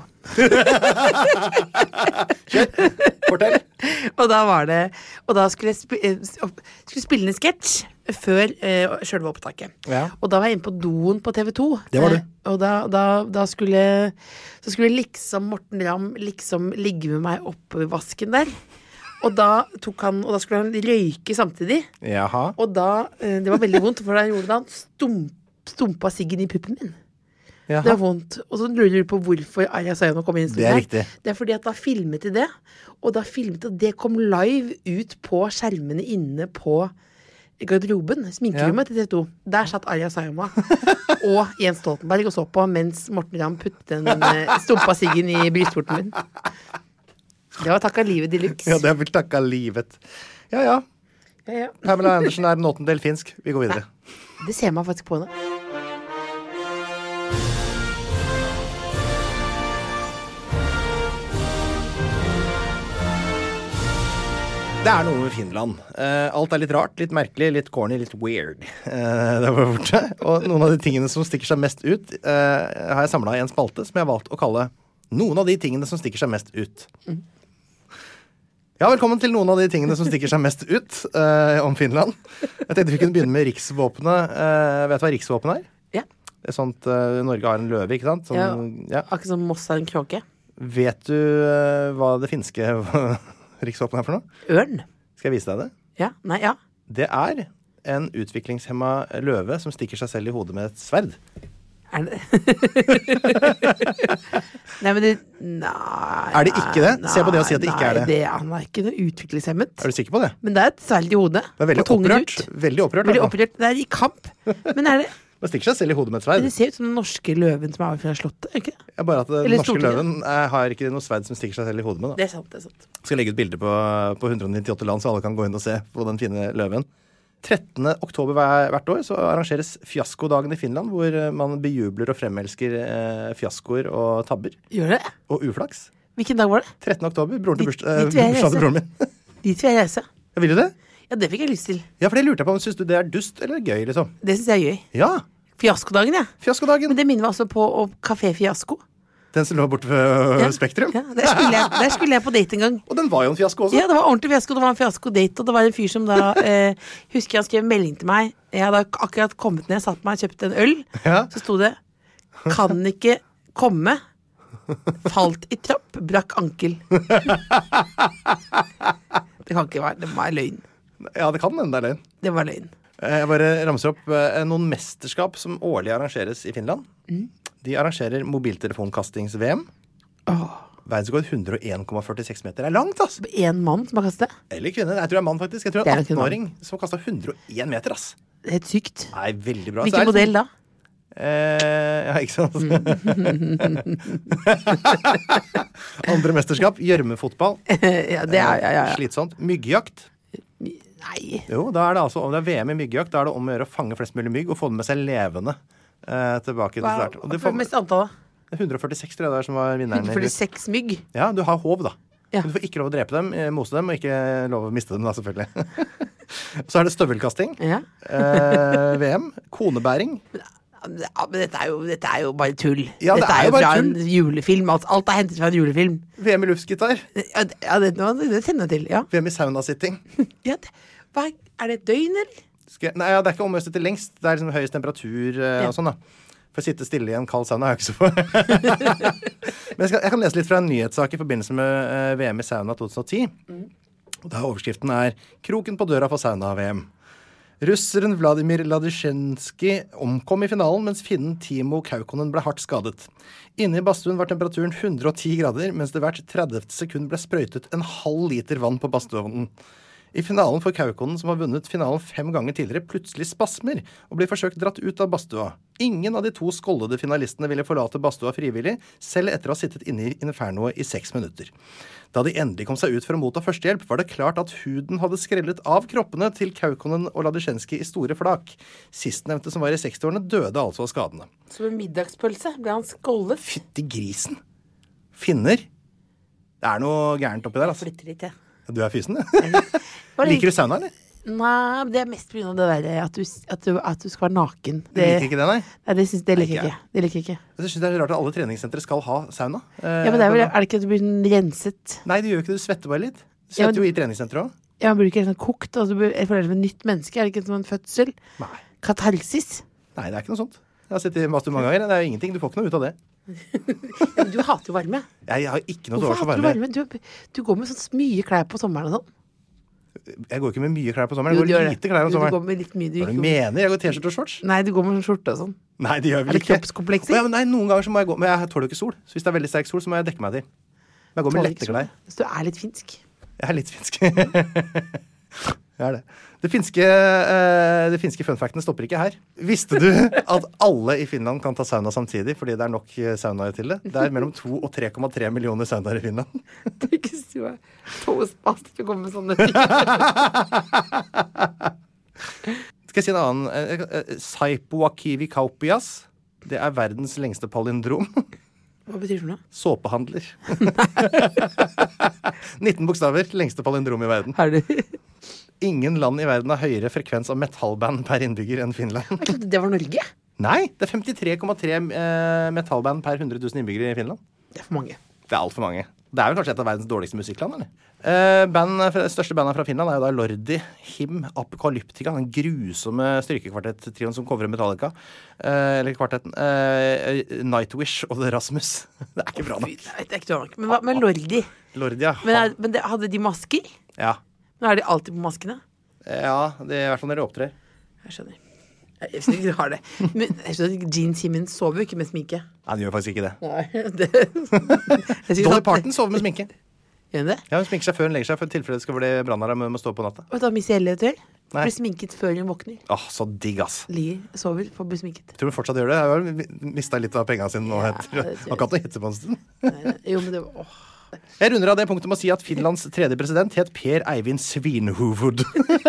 Fortell. Og da skulle jeg spille en sketsj før selve opptaket. Ja. Og da var jeg inne på doen på TV 2. Det var du. Og da skulle liksom Morten Ramm liksom ligge med meg oppe ved vasken der. Og da skulle han røyke samtidig. Jaha. Og det var veldig vondt, for da gjorde han stumpa siggen i puppen min. Jaha. Det var vondt. Og så lurer du på hvorfor Arja Sayonma kom inn i studiet. Det er riktig. Det er fordi at da filmet de det, og det kom live ut på skjermene inne på garderoben, sminkerommet til TV2. Der satt Arja Sayonma og Jens Stoltenberg og så på, mens Morten Ramm puttet den stumpa siggen i brystvorten min. Det var takka livet deluxe. Ja, det er vel takka livet. Ja. Pamela Andersen er en 8. finsk. Vi går videre. Det ser man faktisk på nå. Det er noe med Finland. Alt er litt rart, litt merkelig, litt corny, litt weird. Det var borte. Og noen av de tingene som stikker seg mest ut, har jeg samlet i en spalte som jeg har valgt å kalle noen av de tingene som stikker seg mest ut. Ja, velkommen til noen av de tingene som stikker seg mest ut om Finland. Jeg tenkte vi kunne begynne med riksvåpenet. Vet du hva riksvåpenet er? Ja. Det er sånt, Norge har en løve, ikke sant? Akkurat som Moss har en kråke. Vet du hva det finske riksvåpenet er for noe? Ørn. Skal jeg vise deg det? Ja. Det er en utviklingshemma løve som stikker seg selv i hodet med et sverd. Er det? Nei, men er det ikke det? Se på det og si at det ikke er det. Han er ikke noe utviklingshemmet. Er du sikker på det? Men det er et sverd i hodet. Det er veldig opprørt. Veldig opprørt. Det er i kamp. Men er det... Man stikker seg selv i hodet med et sverd. Det ser ut som den norske løven som er fra slottet, ikke det? Ja, bare at den norske løven har ikke noe sverd som stikker seg selv i hodet med. Da. Det er sant. Skal legge ut bilder på 198 land, så alle kan gå inn og se på den fine løven. 13. oktober hvert år så arrangeres fiaskodagen i Finland, hvor man bejubler og fremelsker fiaskoer og tabber. Gjør det? Og uflaks. Hvilken dag var det? 13. oktober, bursdag til broren min. Dit vil jeg reise. Ja, vil du det? Ja, det fikk jeg lyst til. Ja, for det lurte jeg på om. Synes du det er dust eller gøy, liksom? Det synes jeg er gøy. Ja. Fiaskodagen, ja. Fiaskodagen. Men det minner meg også på Café Fiasko. Den som lå borte ved Spektrum? Ja, der skulle jeg på date en gang. Og den var jo en fiasko også. Ja, det var ordentlig fiasko. Det var en fiasko-date, og det var en fyr som da husker han skrev melding til meg. Jeg hadde akkurat kommet ned, satt meg og kjøpt en øl. Ja. Så sto det: kan ikke komme. Falt i trapp, brakk ankel. Det kan ikke være, det var løgn. Ja, det kan hende det er løgn. Det var løgn. Jeg bare ramser opp noen mesterskap som årlig arrangeres i Finland. De arrangerer mobiltelefonkastings-VM. Verdensrekord 101,46 meter. Det er langt, ass! En mann som har kastet? Eller kvinne. Jeg tror det er mann, faktisk. Jeg tror det er en 18-åring som har kastet 101 meter, ass. Det er helt sykt. Nei, veldig bra. Hvilken modell da? Ja, ikke sant? Andre mesterskap, gjørmefotball. Ja, det er slitsomt. Myggjakt. Nei. Jo, da er det altså, om det er VM i myggjakt, da er det om å gjøre å fange flest mulig mygg og få dem med seg levende tilbake til start. Hva er det mest antallet? 146 tror jeg det er som var vinneren. 146 mygg? Ja, du har hov da. Ja. Du får ikke lov å drepe dem, mose dem, og ikke lov å miste dem da, selvfølgelig. Så er det støvelkasting. Ja. VM. Konebæring. Ja, men dette er jo bare tull. Ja, dette er jo fra en julefilm. Alt er hentet fra en julefilm. VM i luftgitar. Ja, det kjenner jeg til, ja. VM i saunasitting. Ja, er det et døgn, eller? Nei, ja, det er ikke omøst til lengst. Det er liksom høyest temperatur og sånn da. For å sitte stille i en kald sauna er jeg ikke så på. Men jeg kan lese litt fra en nyhetssak i forbindelse med VM i sauna 2010. Da overskriften er «Kroken på døra for sauna-VM». Russeren Vladimir Ladysjensky omkom i finalen, mens finnen Timo Kaukonen ble hardt skadet. Inne i badstuen var temperaturen 110 grader, mens det hvert 30 sekund ble sprøytet en halv liter vann på badstuovnen. I finalen for Kaukonen, som har vunnet finalen 5 ganger tidligere, plutselig spasmer og blir forsøkt dratt ut av badstua. Ingen av de 2 skoldede finalistene ville forlate badstua frivillig, selv etter å ha sittet inne i infernoet i 6 minutter. Da de endelig kom seg ut for å motta førstehjelp, var det klart at huden hadde skrellet av kroppene til Kaukonen og Ladyszenskij i store flak. Sistnevnte, som var i 60-årene, døde altså av skadene. Som en middagspølse ble han skålet. Fytti grisen. Finner. Det er noe gærent oppi der, altså. Jeg flytter litt, jeg. Du er fysen, ja. Liker du sauna, eller? Nei, det er mest på grunn av det der at du skal være naken. Du liker ikke det, nei? Nei, det liker jeg ikke. Det liker jeg ikke. Jeg synes det er rart at alle treningssentre skal ha sauna. Ja, men er det ikke at du blir renset? Nei, du gjør ikke det. Du svetter bare litt. Du svetter jo i treningssenteret også. Ja, man blir ikke sånn kokt, og jeg føler det som et nytt menneske. Er det ikke som en fødsel? Nei. Katarsis? Nei, det er ikke noe sånt. Jeg har sett i master mange ganger. Det er jo ingenting. Du får ikke noe ut av det. Ja, men du hater jo varme. Jeg har ikke noe dårlig for varme. Hvorfor hater du varme? Du går med sånn mye klær på sommeren og sånn. Jeg går ikke med mye klær på sommeren. Jeg går lite klær på sommeren. Du går med litt mye. Hva du mener? Jeg går t-shirt og shorts. Nei, du går med sånn skjorte og sånn. Nei, det gjør vel ikke. Er det kroppskomplekser? Ja, men nei, noen ganger så må jeg gå. Men jeg tåler jo ikke sol. Så hvis det er veldig sterk sol, så må jeg dekke meg til. Men jeg går med lette klær. Så du er litt finsk? Jeg er litt finsk. Jeg er det. Det finske funfactene stopper ikke her. Visste du at alle i Finland kan ta sauna samtidig, fordi det er nok saunaer til det? Det er mellom 2 og 3,3 millioner saunaer i Finland. Det er ikke så toespast til å komme med sånne ting. Skal jeg si en annen? Saipuakivikaupias. Det er verdens lengste palindrom. Hva betyr det for noe? Såpehandler. 19 bokstaver, lengste palindrom i verden. Har du? Ingen land i verden har høyere frekvens av metallband per innbygger enn Finland. Jeg trodde det var Norge. Nei, det er 53,3 metallband per 100 000 innbyggere i Finland. Det er for mange. Det er alt for mange. Det er vel kanskje et av verdens dårligste musikkland, eller? Største bandet fra Finland er jo da Lordi, Him, Apocalyptica, den grusomme strykekvartett-trioen som coverer Metallica. Eller kvartetten. Nightwish og The Rasmus. Det er ikke bra nok. Det er ikke bra nok. Men hva med Lordi? Lordi, ja. Men hadde de masker? Ja. Nå er de alltid på maskene? Ja, det er i hvert fall når de opptrer. Jeg skjønner. Jeg synes ikke du har det. Men jeg skjønner at Gene Simmons sover jo ikke med sminke. Nei, han gjør faktisk ikke det. Nei, Dolly Parton sover med sminke. Gjør hun det? Ja, hun sminker seg før hun legger seg, for tilfelle det skal bli brannalarm med å stå på natta. Og da Missy Elliott blir sminket før hun våkner. Så digg, ass. Sover for å bli sminket. Tror du fortsatt gjør det? Jeg har mistet litt av pengene sine nå. Han kan ikke hette på en stund. Jo, men det var... Jeg runder av det punktet med å si at Finlands tredje president het Per Eivind Svinhuvud.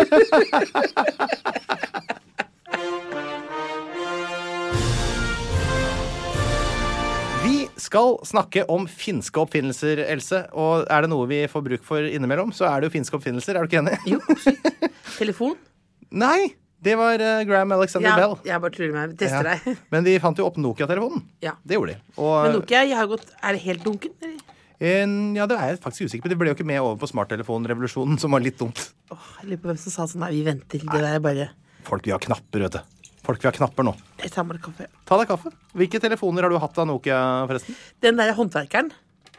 Vi skal snakke om finske oppfinnelser, Else. Og er det noe vi får bruk for innimellom, så er det jo finske oppfinnelser. Er du ikke enig? Jo, telefon? Nei, det var Graham Alexander Bell. Jeg bare tror meg, tester deg. Men de fant jo opp Nokia-telefonen. Ja. Det gjorde de. Men Nokia, er det helt dunken, eller? Ja, det er jeg faktisk usikker på. Det ble jo ikke med over på smarttelefonrevolusjonen, som var litt dumt. Jeg lurer på hvem som sa sånn, nei, vi venter. Det der er bare... Folk vil ha knapper, vet du. Folk vil ha knapper nå. Jeg tar meg kaffe. Ta deg kaffe. Hvilke telefoner har du hatt av Nokia, forresten? Den der håndverkeren.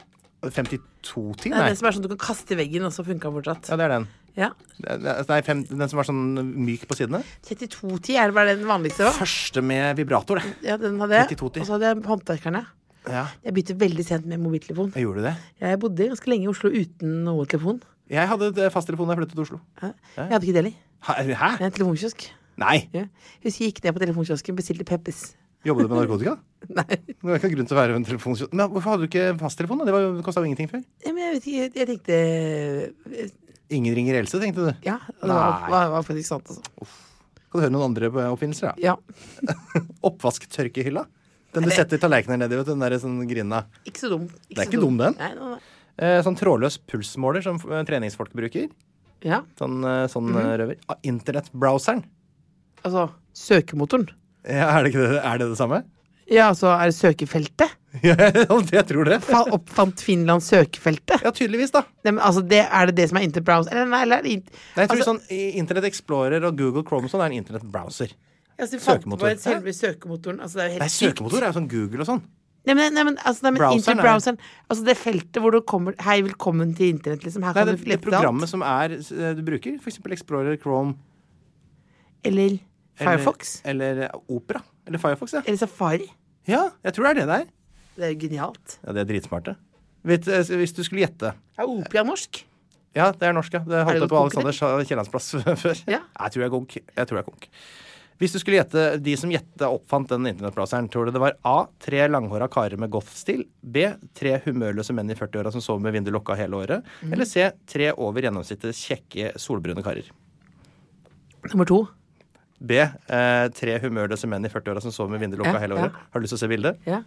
5210? Nei. Den som er sånn du kan kaste i veggen, og så funker den fortsatt. Ja, det er den. Ja. Nei, den som var sånn myk på sidene? 3210, er det bare den vanligste da? Første med vibrator, det. Ja, den hadde jeg. 3210. Og så hadde jeg håndverkerne. Ja. Jeg begynte veldig sent med mobiltelefon. Jeg gjorde det? Jeg bodde ganske lenge i Oslo uten noe telefon. Jeg hadde fasttelefon da jeg flyttet til Oslo. Ja. Jeg hadde ikke det heller. Hæ? En telefonkiosk. Nei. Ja. Jeg gikk ned på telefonkiosken, bestilte Peppes. Jobbet du med narkotika? Nei. Det var ikke grunn til å være en telefonkiosk. Men hvorfor hadde du ikke fasttelefon da? Det kostet jo ingenting før. Ja, men jeg vet ikke, jeg tenkte... Ingen ringer Else, tenkte du? Ja, det var faktisk sant altså. Kan du høre noen andre oppfinnelser da? Ja. Oppvasktørkehylla? Den du setter tallerkener ned i, vet du, den der sånn grinda. Ikke så dum. Det er ikke dum, den. Nei. Sånn trådløs pulsmåler som treningsfolk bruker. Ja. Sånn røver. Internettbrowseren. Altså, søkemotoren. Ja, er det ikke det? Er det samme? Ja, altså, er det søkefeltet? Ja, jeg tror det. Oppfant Finland søkefeltet? Ja, tydeligvis da. Men, altså, er det som er internetbrowser? Eller jeg tror sånn Internet Explorer og Google Chrome sånn er en internetbrowser. Altså, de fant på selve søkemotoren. Altså, det er jo helt nei, søkemotor er jo sånn Google og sånn. Nei, men internetbrowseren. Altså, det feltet hvor du kommer... Hei, velkommen til internett, liksom. Her kan du lete alt. Det programmet som du bruker, for eksempel Explorer, Chrome. Eller Firefox. Eller Opera. Eller Firefox, ja. Eller Safari. Ja, jeg tror det er det der. Det er genialt. Ja, det er dritsmarte. Hvis du skulle gjette. Er Opera norsk? Ja, det norsk, ja. Det holdt jeg på Alexanders Kiellandsplass før. Ja. Jeg tror jeg er konk. Hvis du skulle gjette de som oppfant den internettbrowseren, tror du det var A, 3 langhåra karer med goth-stil, B, 3 humørløse menn i 40-åra som sover med vinduet lukka hele året, eller C, 3 over gjennomsnittet kjekke solbrune karer? Nummer 2. B, 3 humørløse menn i 40-åra som sover med vinduet lukka hele året. Har du lyst til å se bildet? Ja.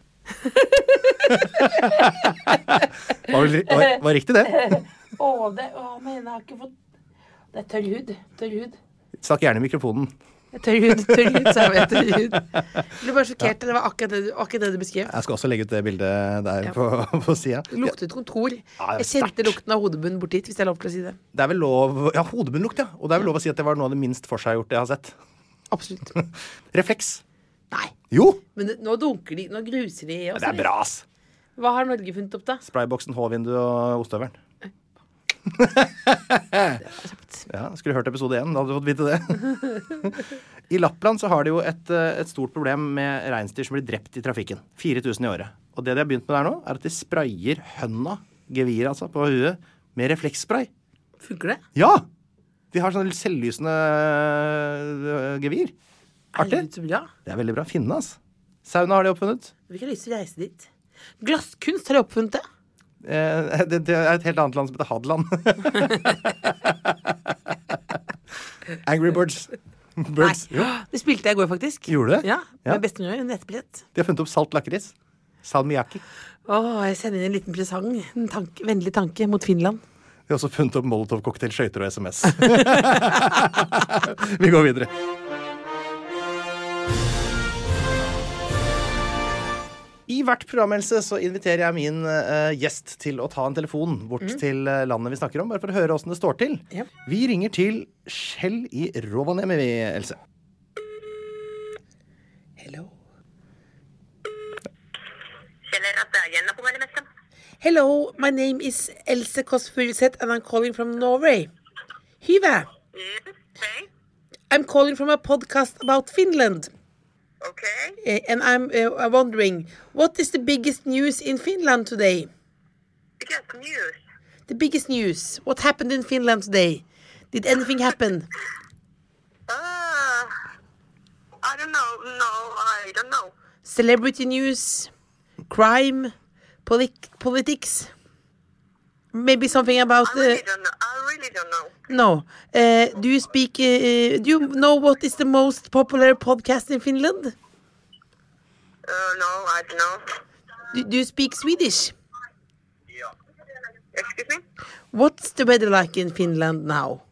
Var riktig det? Men jeg har ikke fått... Det er tørr hud. Snakk gjerne i mikrofonen. Tørr hud, så jeg tørr hud. Jeg ble bare sjokkert, det var akkurat det du beskrev. Jeg skal også legge ut det bildet der på siden. Det luktet kontor. Jeg kjente lukten av hodebunnen bort dit, hvis det er lov til å si det. Det er vel lov... Ja, hodebunnlukt, ja. Og det er vel lov å si at det var noe av det minst forseggjorte jeg har sett. Absolutt. Refleks. Nei. Jo! Men nå dunker de, nå gruser de også. Det er bra, ass. Hva har Norge funnet opp da? Sprayboksen, H-vindu og ostøveren. Ja, skulle du hørt episode 1, da hadde du fått vite det. I Lappland så har de jo et stort problem med reinsdyr som blir drept i trafikken. 4000 i året. Og det de har begynt med der nå, er at de sprayer hønna, gevir altså, på huet, med refleksspray. Funker det? Ja! De har sånn selvlysende gevir. Artig. Det er veldig bra. Finne, altså. Sauna har de oppfunnet. Vi kan lyst til å reise dit. Glasskunst har de oppfunnet det. Det er et helt annet land som heter Hadland. Angry Birds. Nei, det spilte jeg i går faktisk. Gjorde du det? Ja, med bestemor i nettbrett. De har funnet opp salt lakris. Salmiakki. Jeg sender inn en liten presang. En vennlig tanke mot Finland. De har også funnet opp Molotov-cocktail, skøyter og SMS. Vi går videre. I hvert programmeldelse så inviterer jeg min gjest til å ta en telefon bort til landet vi snakker om, bare for å høre hvordan det står til. Ja. Vi ringer til Kjell i Rovaniemi, Else. Hello. Hello, my name is Else Kåss Furuseth and I'm calling from Norway. Hyvä. Okay. I'm calling from a podcast about Finland. Okay. And I'm wondering, what is the biggest news in Finland today? Biggest news? The biggest news. What happened in Finland today? Did anything happen? I don't know. No, I don't know. Celebrity news, crime, politics. Maybe something about... I really don't know. No. Do you speak... do you know what is the most popular podcast in Finland? No, I don't know. Do you speak Swedish? Yeah. Excuse me? What's the weather like in Finland now?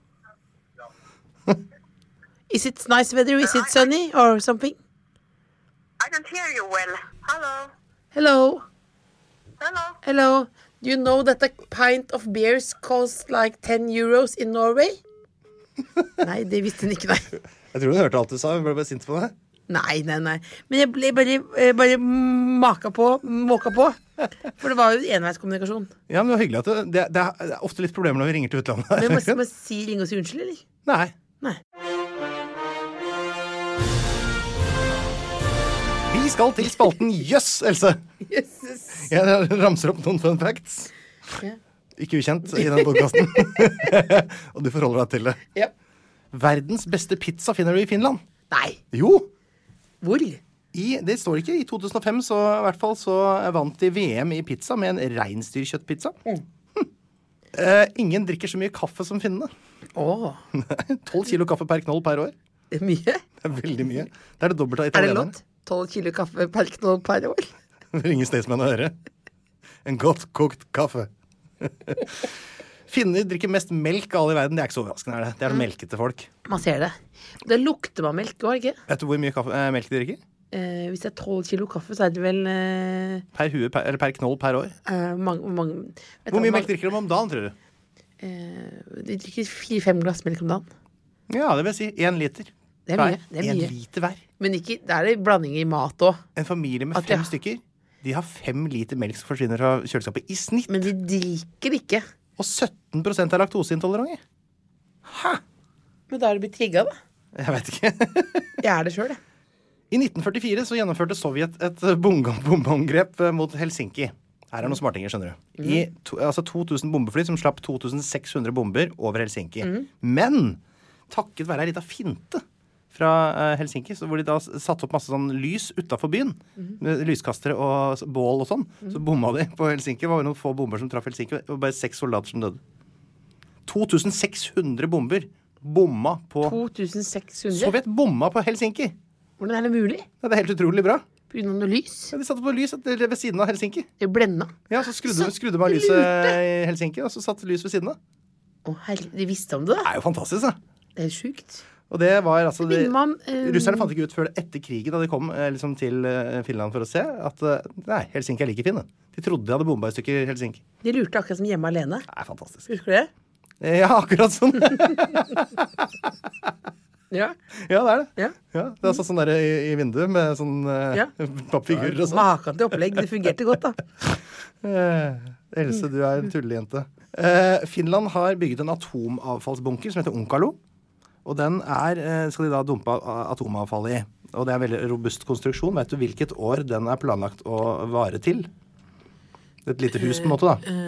Is it nice weather? Is it sunny or something? I don't hear you well. Hello? Hello? Hello? Hello? Do you know that a pint of beers costs like 10 euros in Norway? Nei, det visste hun ikke, nei. Jeg tror du hørte alt du sa, hun ble bare sint på det. Nei. Men jeg ble bare måka på. For det var jo enveiskommunikasjon. Ja, men det var hyggelig at det er ofte litt problemer når vi ringer til utlandet. Men må si ring og si unnskyld, eller? Nei. Vi skal til spalten Jøss, Else. Jesus. Jeg ramser opp noen fun facts. Ja. Ikke ukjent i denne podcasten. Og du forholder deg til det. Ja. Verdens beste pizza finner du i Finland. Nei. Jo. Hvor? Det står ikke. I 2005 så, i hvert fall, så vant de VM i pizza med en reinsdyrkjøttpizza. Ingen drikker så mye kaffe som finnene. 12 kilo kaffe per knoll per år. Det er mye. Det er veldig mye. Det er det dobbelte av italienerne. Er det lott? 12 kilo kaffe per knoll per år? Ringer Staysman å høre. En godt kokt kaffe. Finner drikker mest melk av alle i verden. Det er ikke så overraskende, er det? Det er melkete folk. Man ser det. Det lukter man melk, var det ikke? Vet du hvor mye melk de drikker? Hvis det er 12 kilo kaffe, så er det vel... Per hue, eller per knoll per år? Hvor mye melk drikker de om dagen, tror du? De drikker 4-5 glass melk om dagen. Ja, det vil si 1 liter. Det er mye. 1 liter hver. Men ikke, det er blanding i mat også. En familie med 5 stykker, de har 5 liter melk som forsvinner fra kjøleskapet i snitt. Men de drikker ikke. Og 17% er laktoseintolerante. Hæ? Men da er det blitt trigget, da? Jeg vet ikke. Jeg er det selv, det. I 1944 så gjennomførte Sovjet et bombeangrep mot Helsinki. Her noen smartinger, skjønner du. I 2000 bombefly som slapp 2600 bomber over Helsinki. Men takket være en liten finte fra Helsinki, hvor de da satte opp masse sånn lys utenfor byen, med lyskastere og bål og sånn, så bomma de på Helsinki. Det var noen få bomber som traff Helsinki, og bare 6 soldater som døde. 2600 bomber bomma på 2600? Sovjet bomma på Helsinki. Hvordan det mulig? Ja, det helt utrolig bra. På grunn av noe lys? Ja, de satte på lys ved siden av Helsinki. Det blenda? Ja, så skrudde man lyset i Helsinki, og så satte lys ved siden av. De visste om det? Det jo fantastisk, da. Det sykt. Og det var altså russerne fant ikke ut før etter krigen, da de kom liksom, til Finland for å se, at nei, Helsinki like fine. De trodde de hadde bomba i stykker Helsinki. De lurte akkurat som hjemme alene. Det fantastisk. Husker du det? Ja, akkurat sånn. Ja, det det. Ja, det sånn der i vinduet med sånn pappfigurer og sånn. Maken til opplegg, det fungerte godt da. Else, du en tullejente. Finland har bygget en atomavfallsbunker som heter Onkalo. Og den skal de da dumpe atomavfall i. Og det en veldig robust konstruksjon. Vet du hvilket år den planlagt å vare til? Et lite hus på en måte da.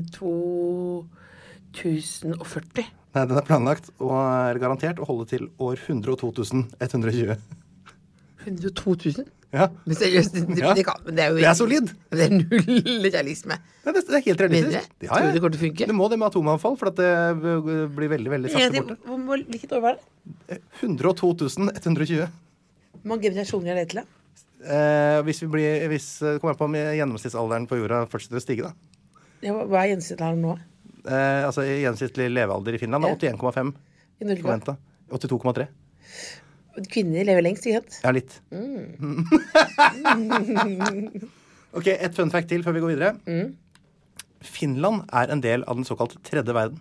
2040. Nei, den planlagt og garantert å holde til år 102.120. 102.000? Ja. Men seriøst, det solid. Det null realisme. Ja, det helt realistisk. Tror du det kommer til å funke? Det må det med atomavfall, for at det blir veldig, veldig sakte borte. Hvilket år var det? 102.120. Hvor mange generasjoner det til da? Hvis det kommer på om gjennomsnittsalderen på jorda fortsetter å stige da. Ja, hva gjennomsnittsalderen nå? Altså gjennomsnittlig levealder i Finland 81,5. I Norge? 82,3. Kvinner lever lengst, ikke sant? Ja, litt. Ok, et fun fact til før vi går videre. Finland en del av den såkalte tredje verden.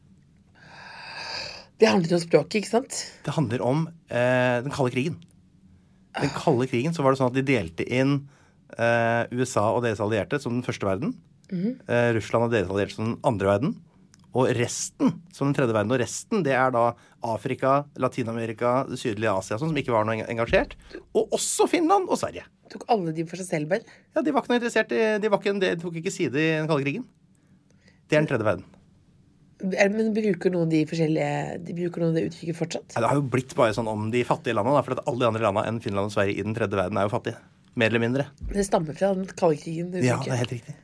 Det handler om språket, ikke sant? Det handler om den kalde krigen. Den kalde krigen, så var det sånn at de delte inn USA og deres allierte som den første verden. Russland og deres allierte som den andre verden. Og resten som den tredje verden. Og resten, det da Afrika, Latinamerika, det sydlige Asia, som ikke var noe engasjert. Og også Finland og Sverige. Tok alle de for seg selv, bare? Ja, de var ikke noe interessert de tok ikke side i den kalde krigen. Det den tredje verden. Men bruker noen de det uttrykket fortsatt? Ja, det har jo blitt bare sånn om de fattige landene, for at alle de andre landene enn Finland og Sverige i den tredje verden jo fattige. Mer eller mindre. Det stammer fra den kalde krigen. Ja, det helt riktig.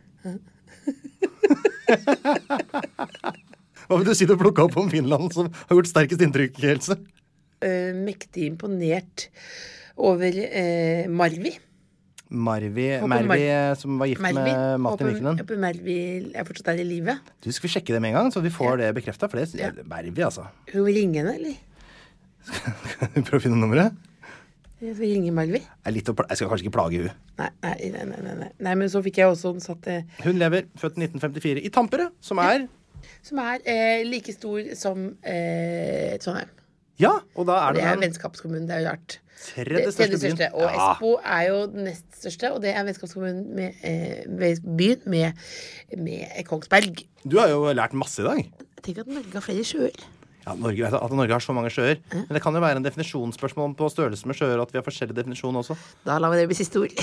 Hva vil du si du plukket opp om Finland som har gjort sterkest inntrykk, Else? Mektig imponert over Marvi. Marvi som var gift med Martin Nikinen. Håper Marvi fortsatt i livet. Du skal vi sjekke det med en gang, så vi får det bekreftet, for det Marvi, altså. Hun vil ringe henne, eller? Skal du prøve å finne nummeret? Jeg skal ringe Marvi. Jeg skal kanskje ikke plage hun. Nei, men så fikk jeg også satt... Hun lever, født i 1954, i Tampere, som like stor som Trondheim. Ja, og da det vennskapskommunen, det jo rart. Tredje største byen. Og Espo jo den nest største, og det vennskapskommunen med byen med Kongsberg. Du har jo lært masse i dag. Jeg tenker at Norge har flere sjøer. Ja, Norge har så mange sjøer. Men det kan jo være en definisjonsspørsmål på størrelse med sjøer, at vi har forskjellige definisjoner også. Da lar vi det bli siste ord.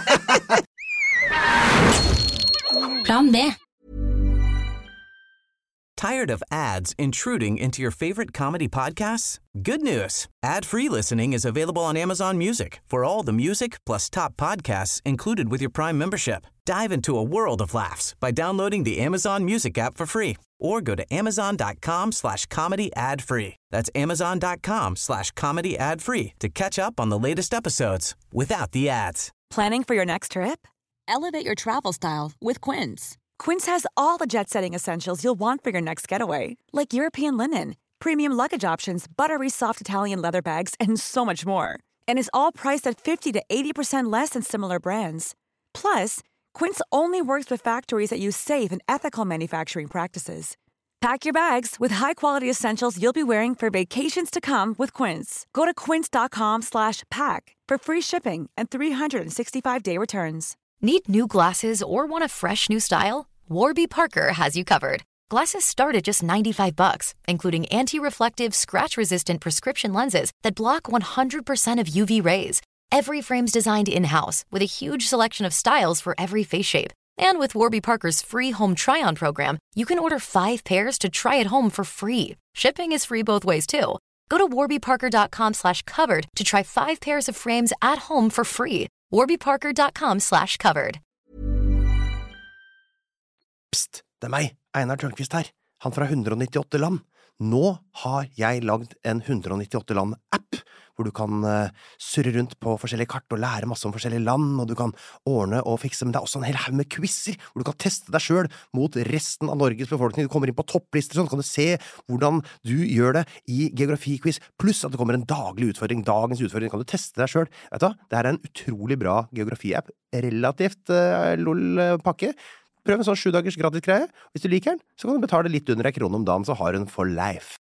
Plan B. Tired of ads intruding into your favorite comedy podcasts? Good news. Ad-free listening is available on Amazon Music for all the music plus top podcasts included with your Prime membership. Dive into a world of laughs by downloading the Amazon Music app for free or go to amazon.com/comedy ad-free. That's amazon.com/comedy ad-free to catch up on the latest episodes without the ads. Planning for your next trip? Elevate your travel style with Quince. Quince has all the jet-setting essentials you'll want for your next getaway, like European linen, premium luggage options, buttery soft Italian leather bags, and so much more. And is all priced at 50 to 80% less than similar brands. Plus, Quince only works with factories that use safe and ethical manufacturing practices. Pack your bags with high-quality essentials you'll be wearing for vacations to come with Quince. Go to quince.com/pack for free shipping and 365-day returns. Need new glasses or want a fresh new style? Warby Parker has you covered. Glasses start at just $95, including anti-reflective, scratch-resistant prescription lenses that block 100% of UV rays. Every frame's designed in-house with a huge selection of styles for every face shape. And with Warby Parker's free home try-on program, you can order 5 pairs to try at home for free. Shipping is free both ways, too. Go to warbyparker.com/covered to try 5 pairs of frames at home for free. warbyparker.com/covered. Psst, det meg, Einar Tørnquist her. Han fra 198 land. Nå har jeg lagd en 198 land-app, hvor du kan surre rundt på forskjellige kart og lære masse om forskjellige land, og du kan ordne og fikse, men det også en hel haug med quizzer, hvor du kan teste deg selv mot resten av Norges befolkning. Du kommer inn på topplister, sånn kan du se hvordan du gjør det i geografiquiz, pluss at det kommer en daglig utfordring. Dagens utfordring kan du teste deg selv. Vet du, det er en utrolig bra geografi-app, relativt lol-pakke. Prøv en sånn 7 dagers gratis greie. Hvis du liker den, så kan du betale litt under 1 krone om dagen, så har du den for life.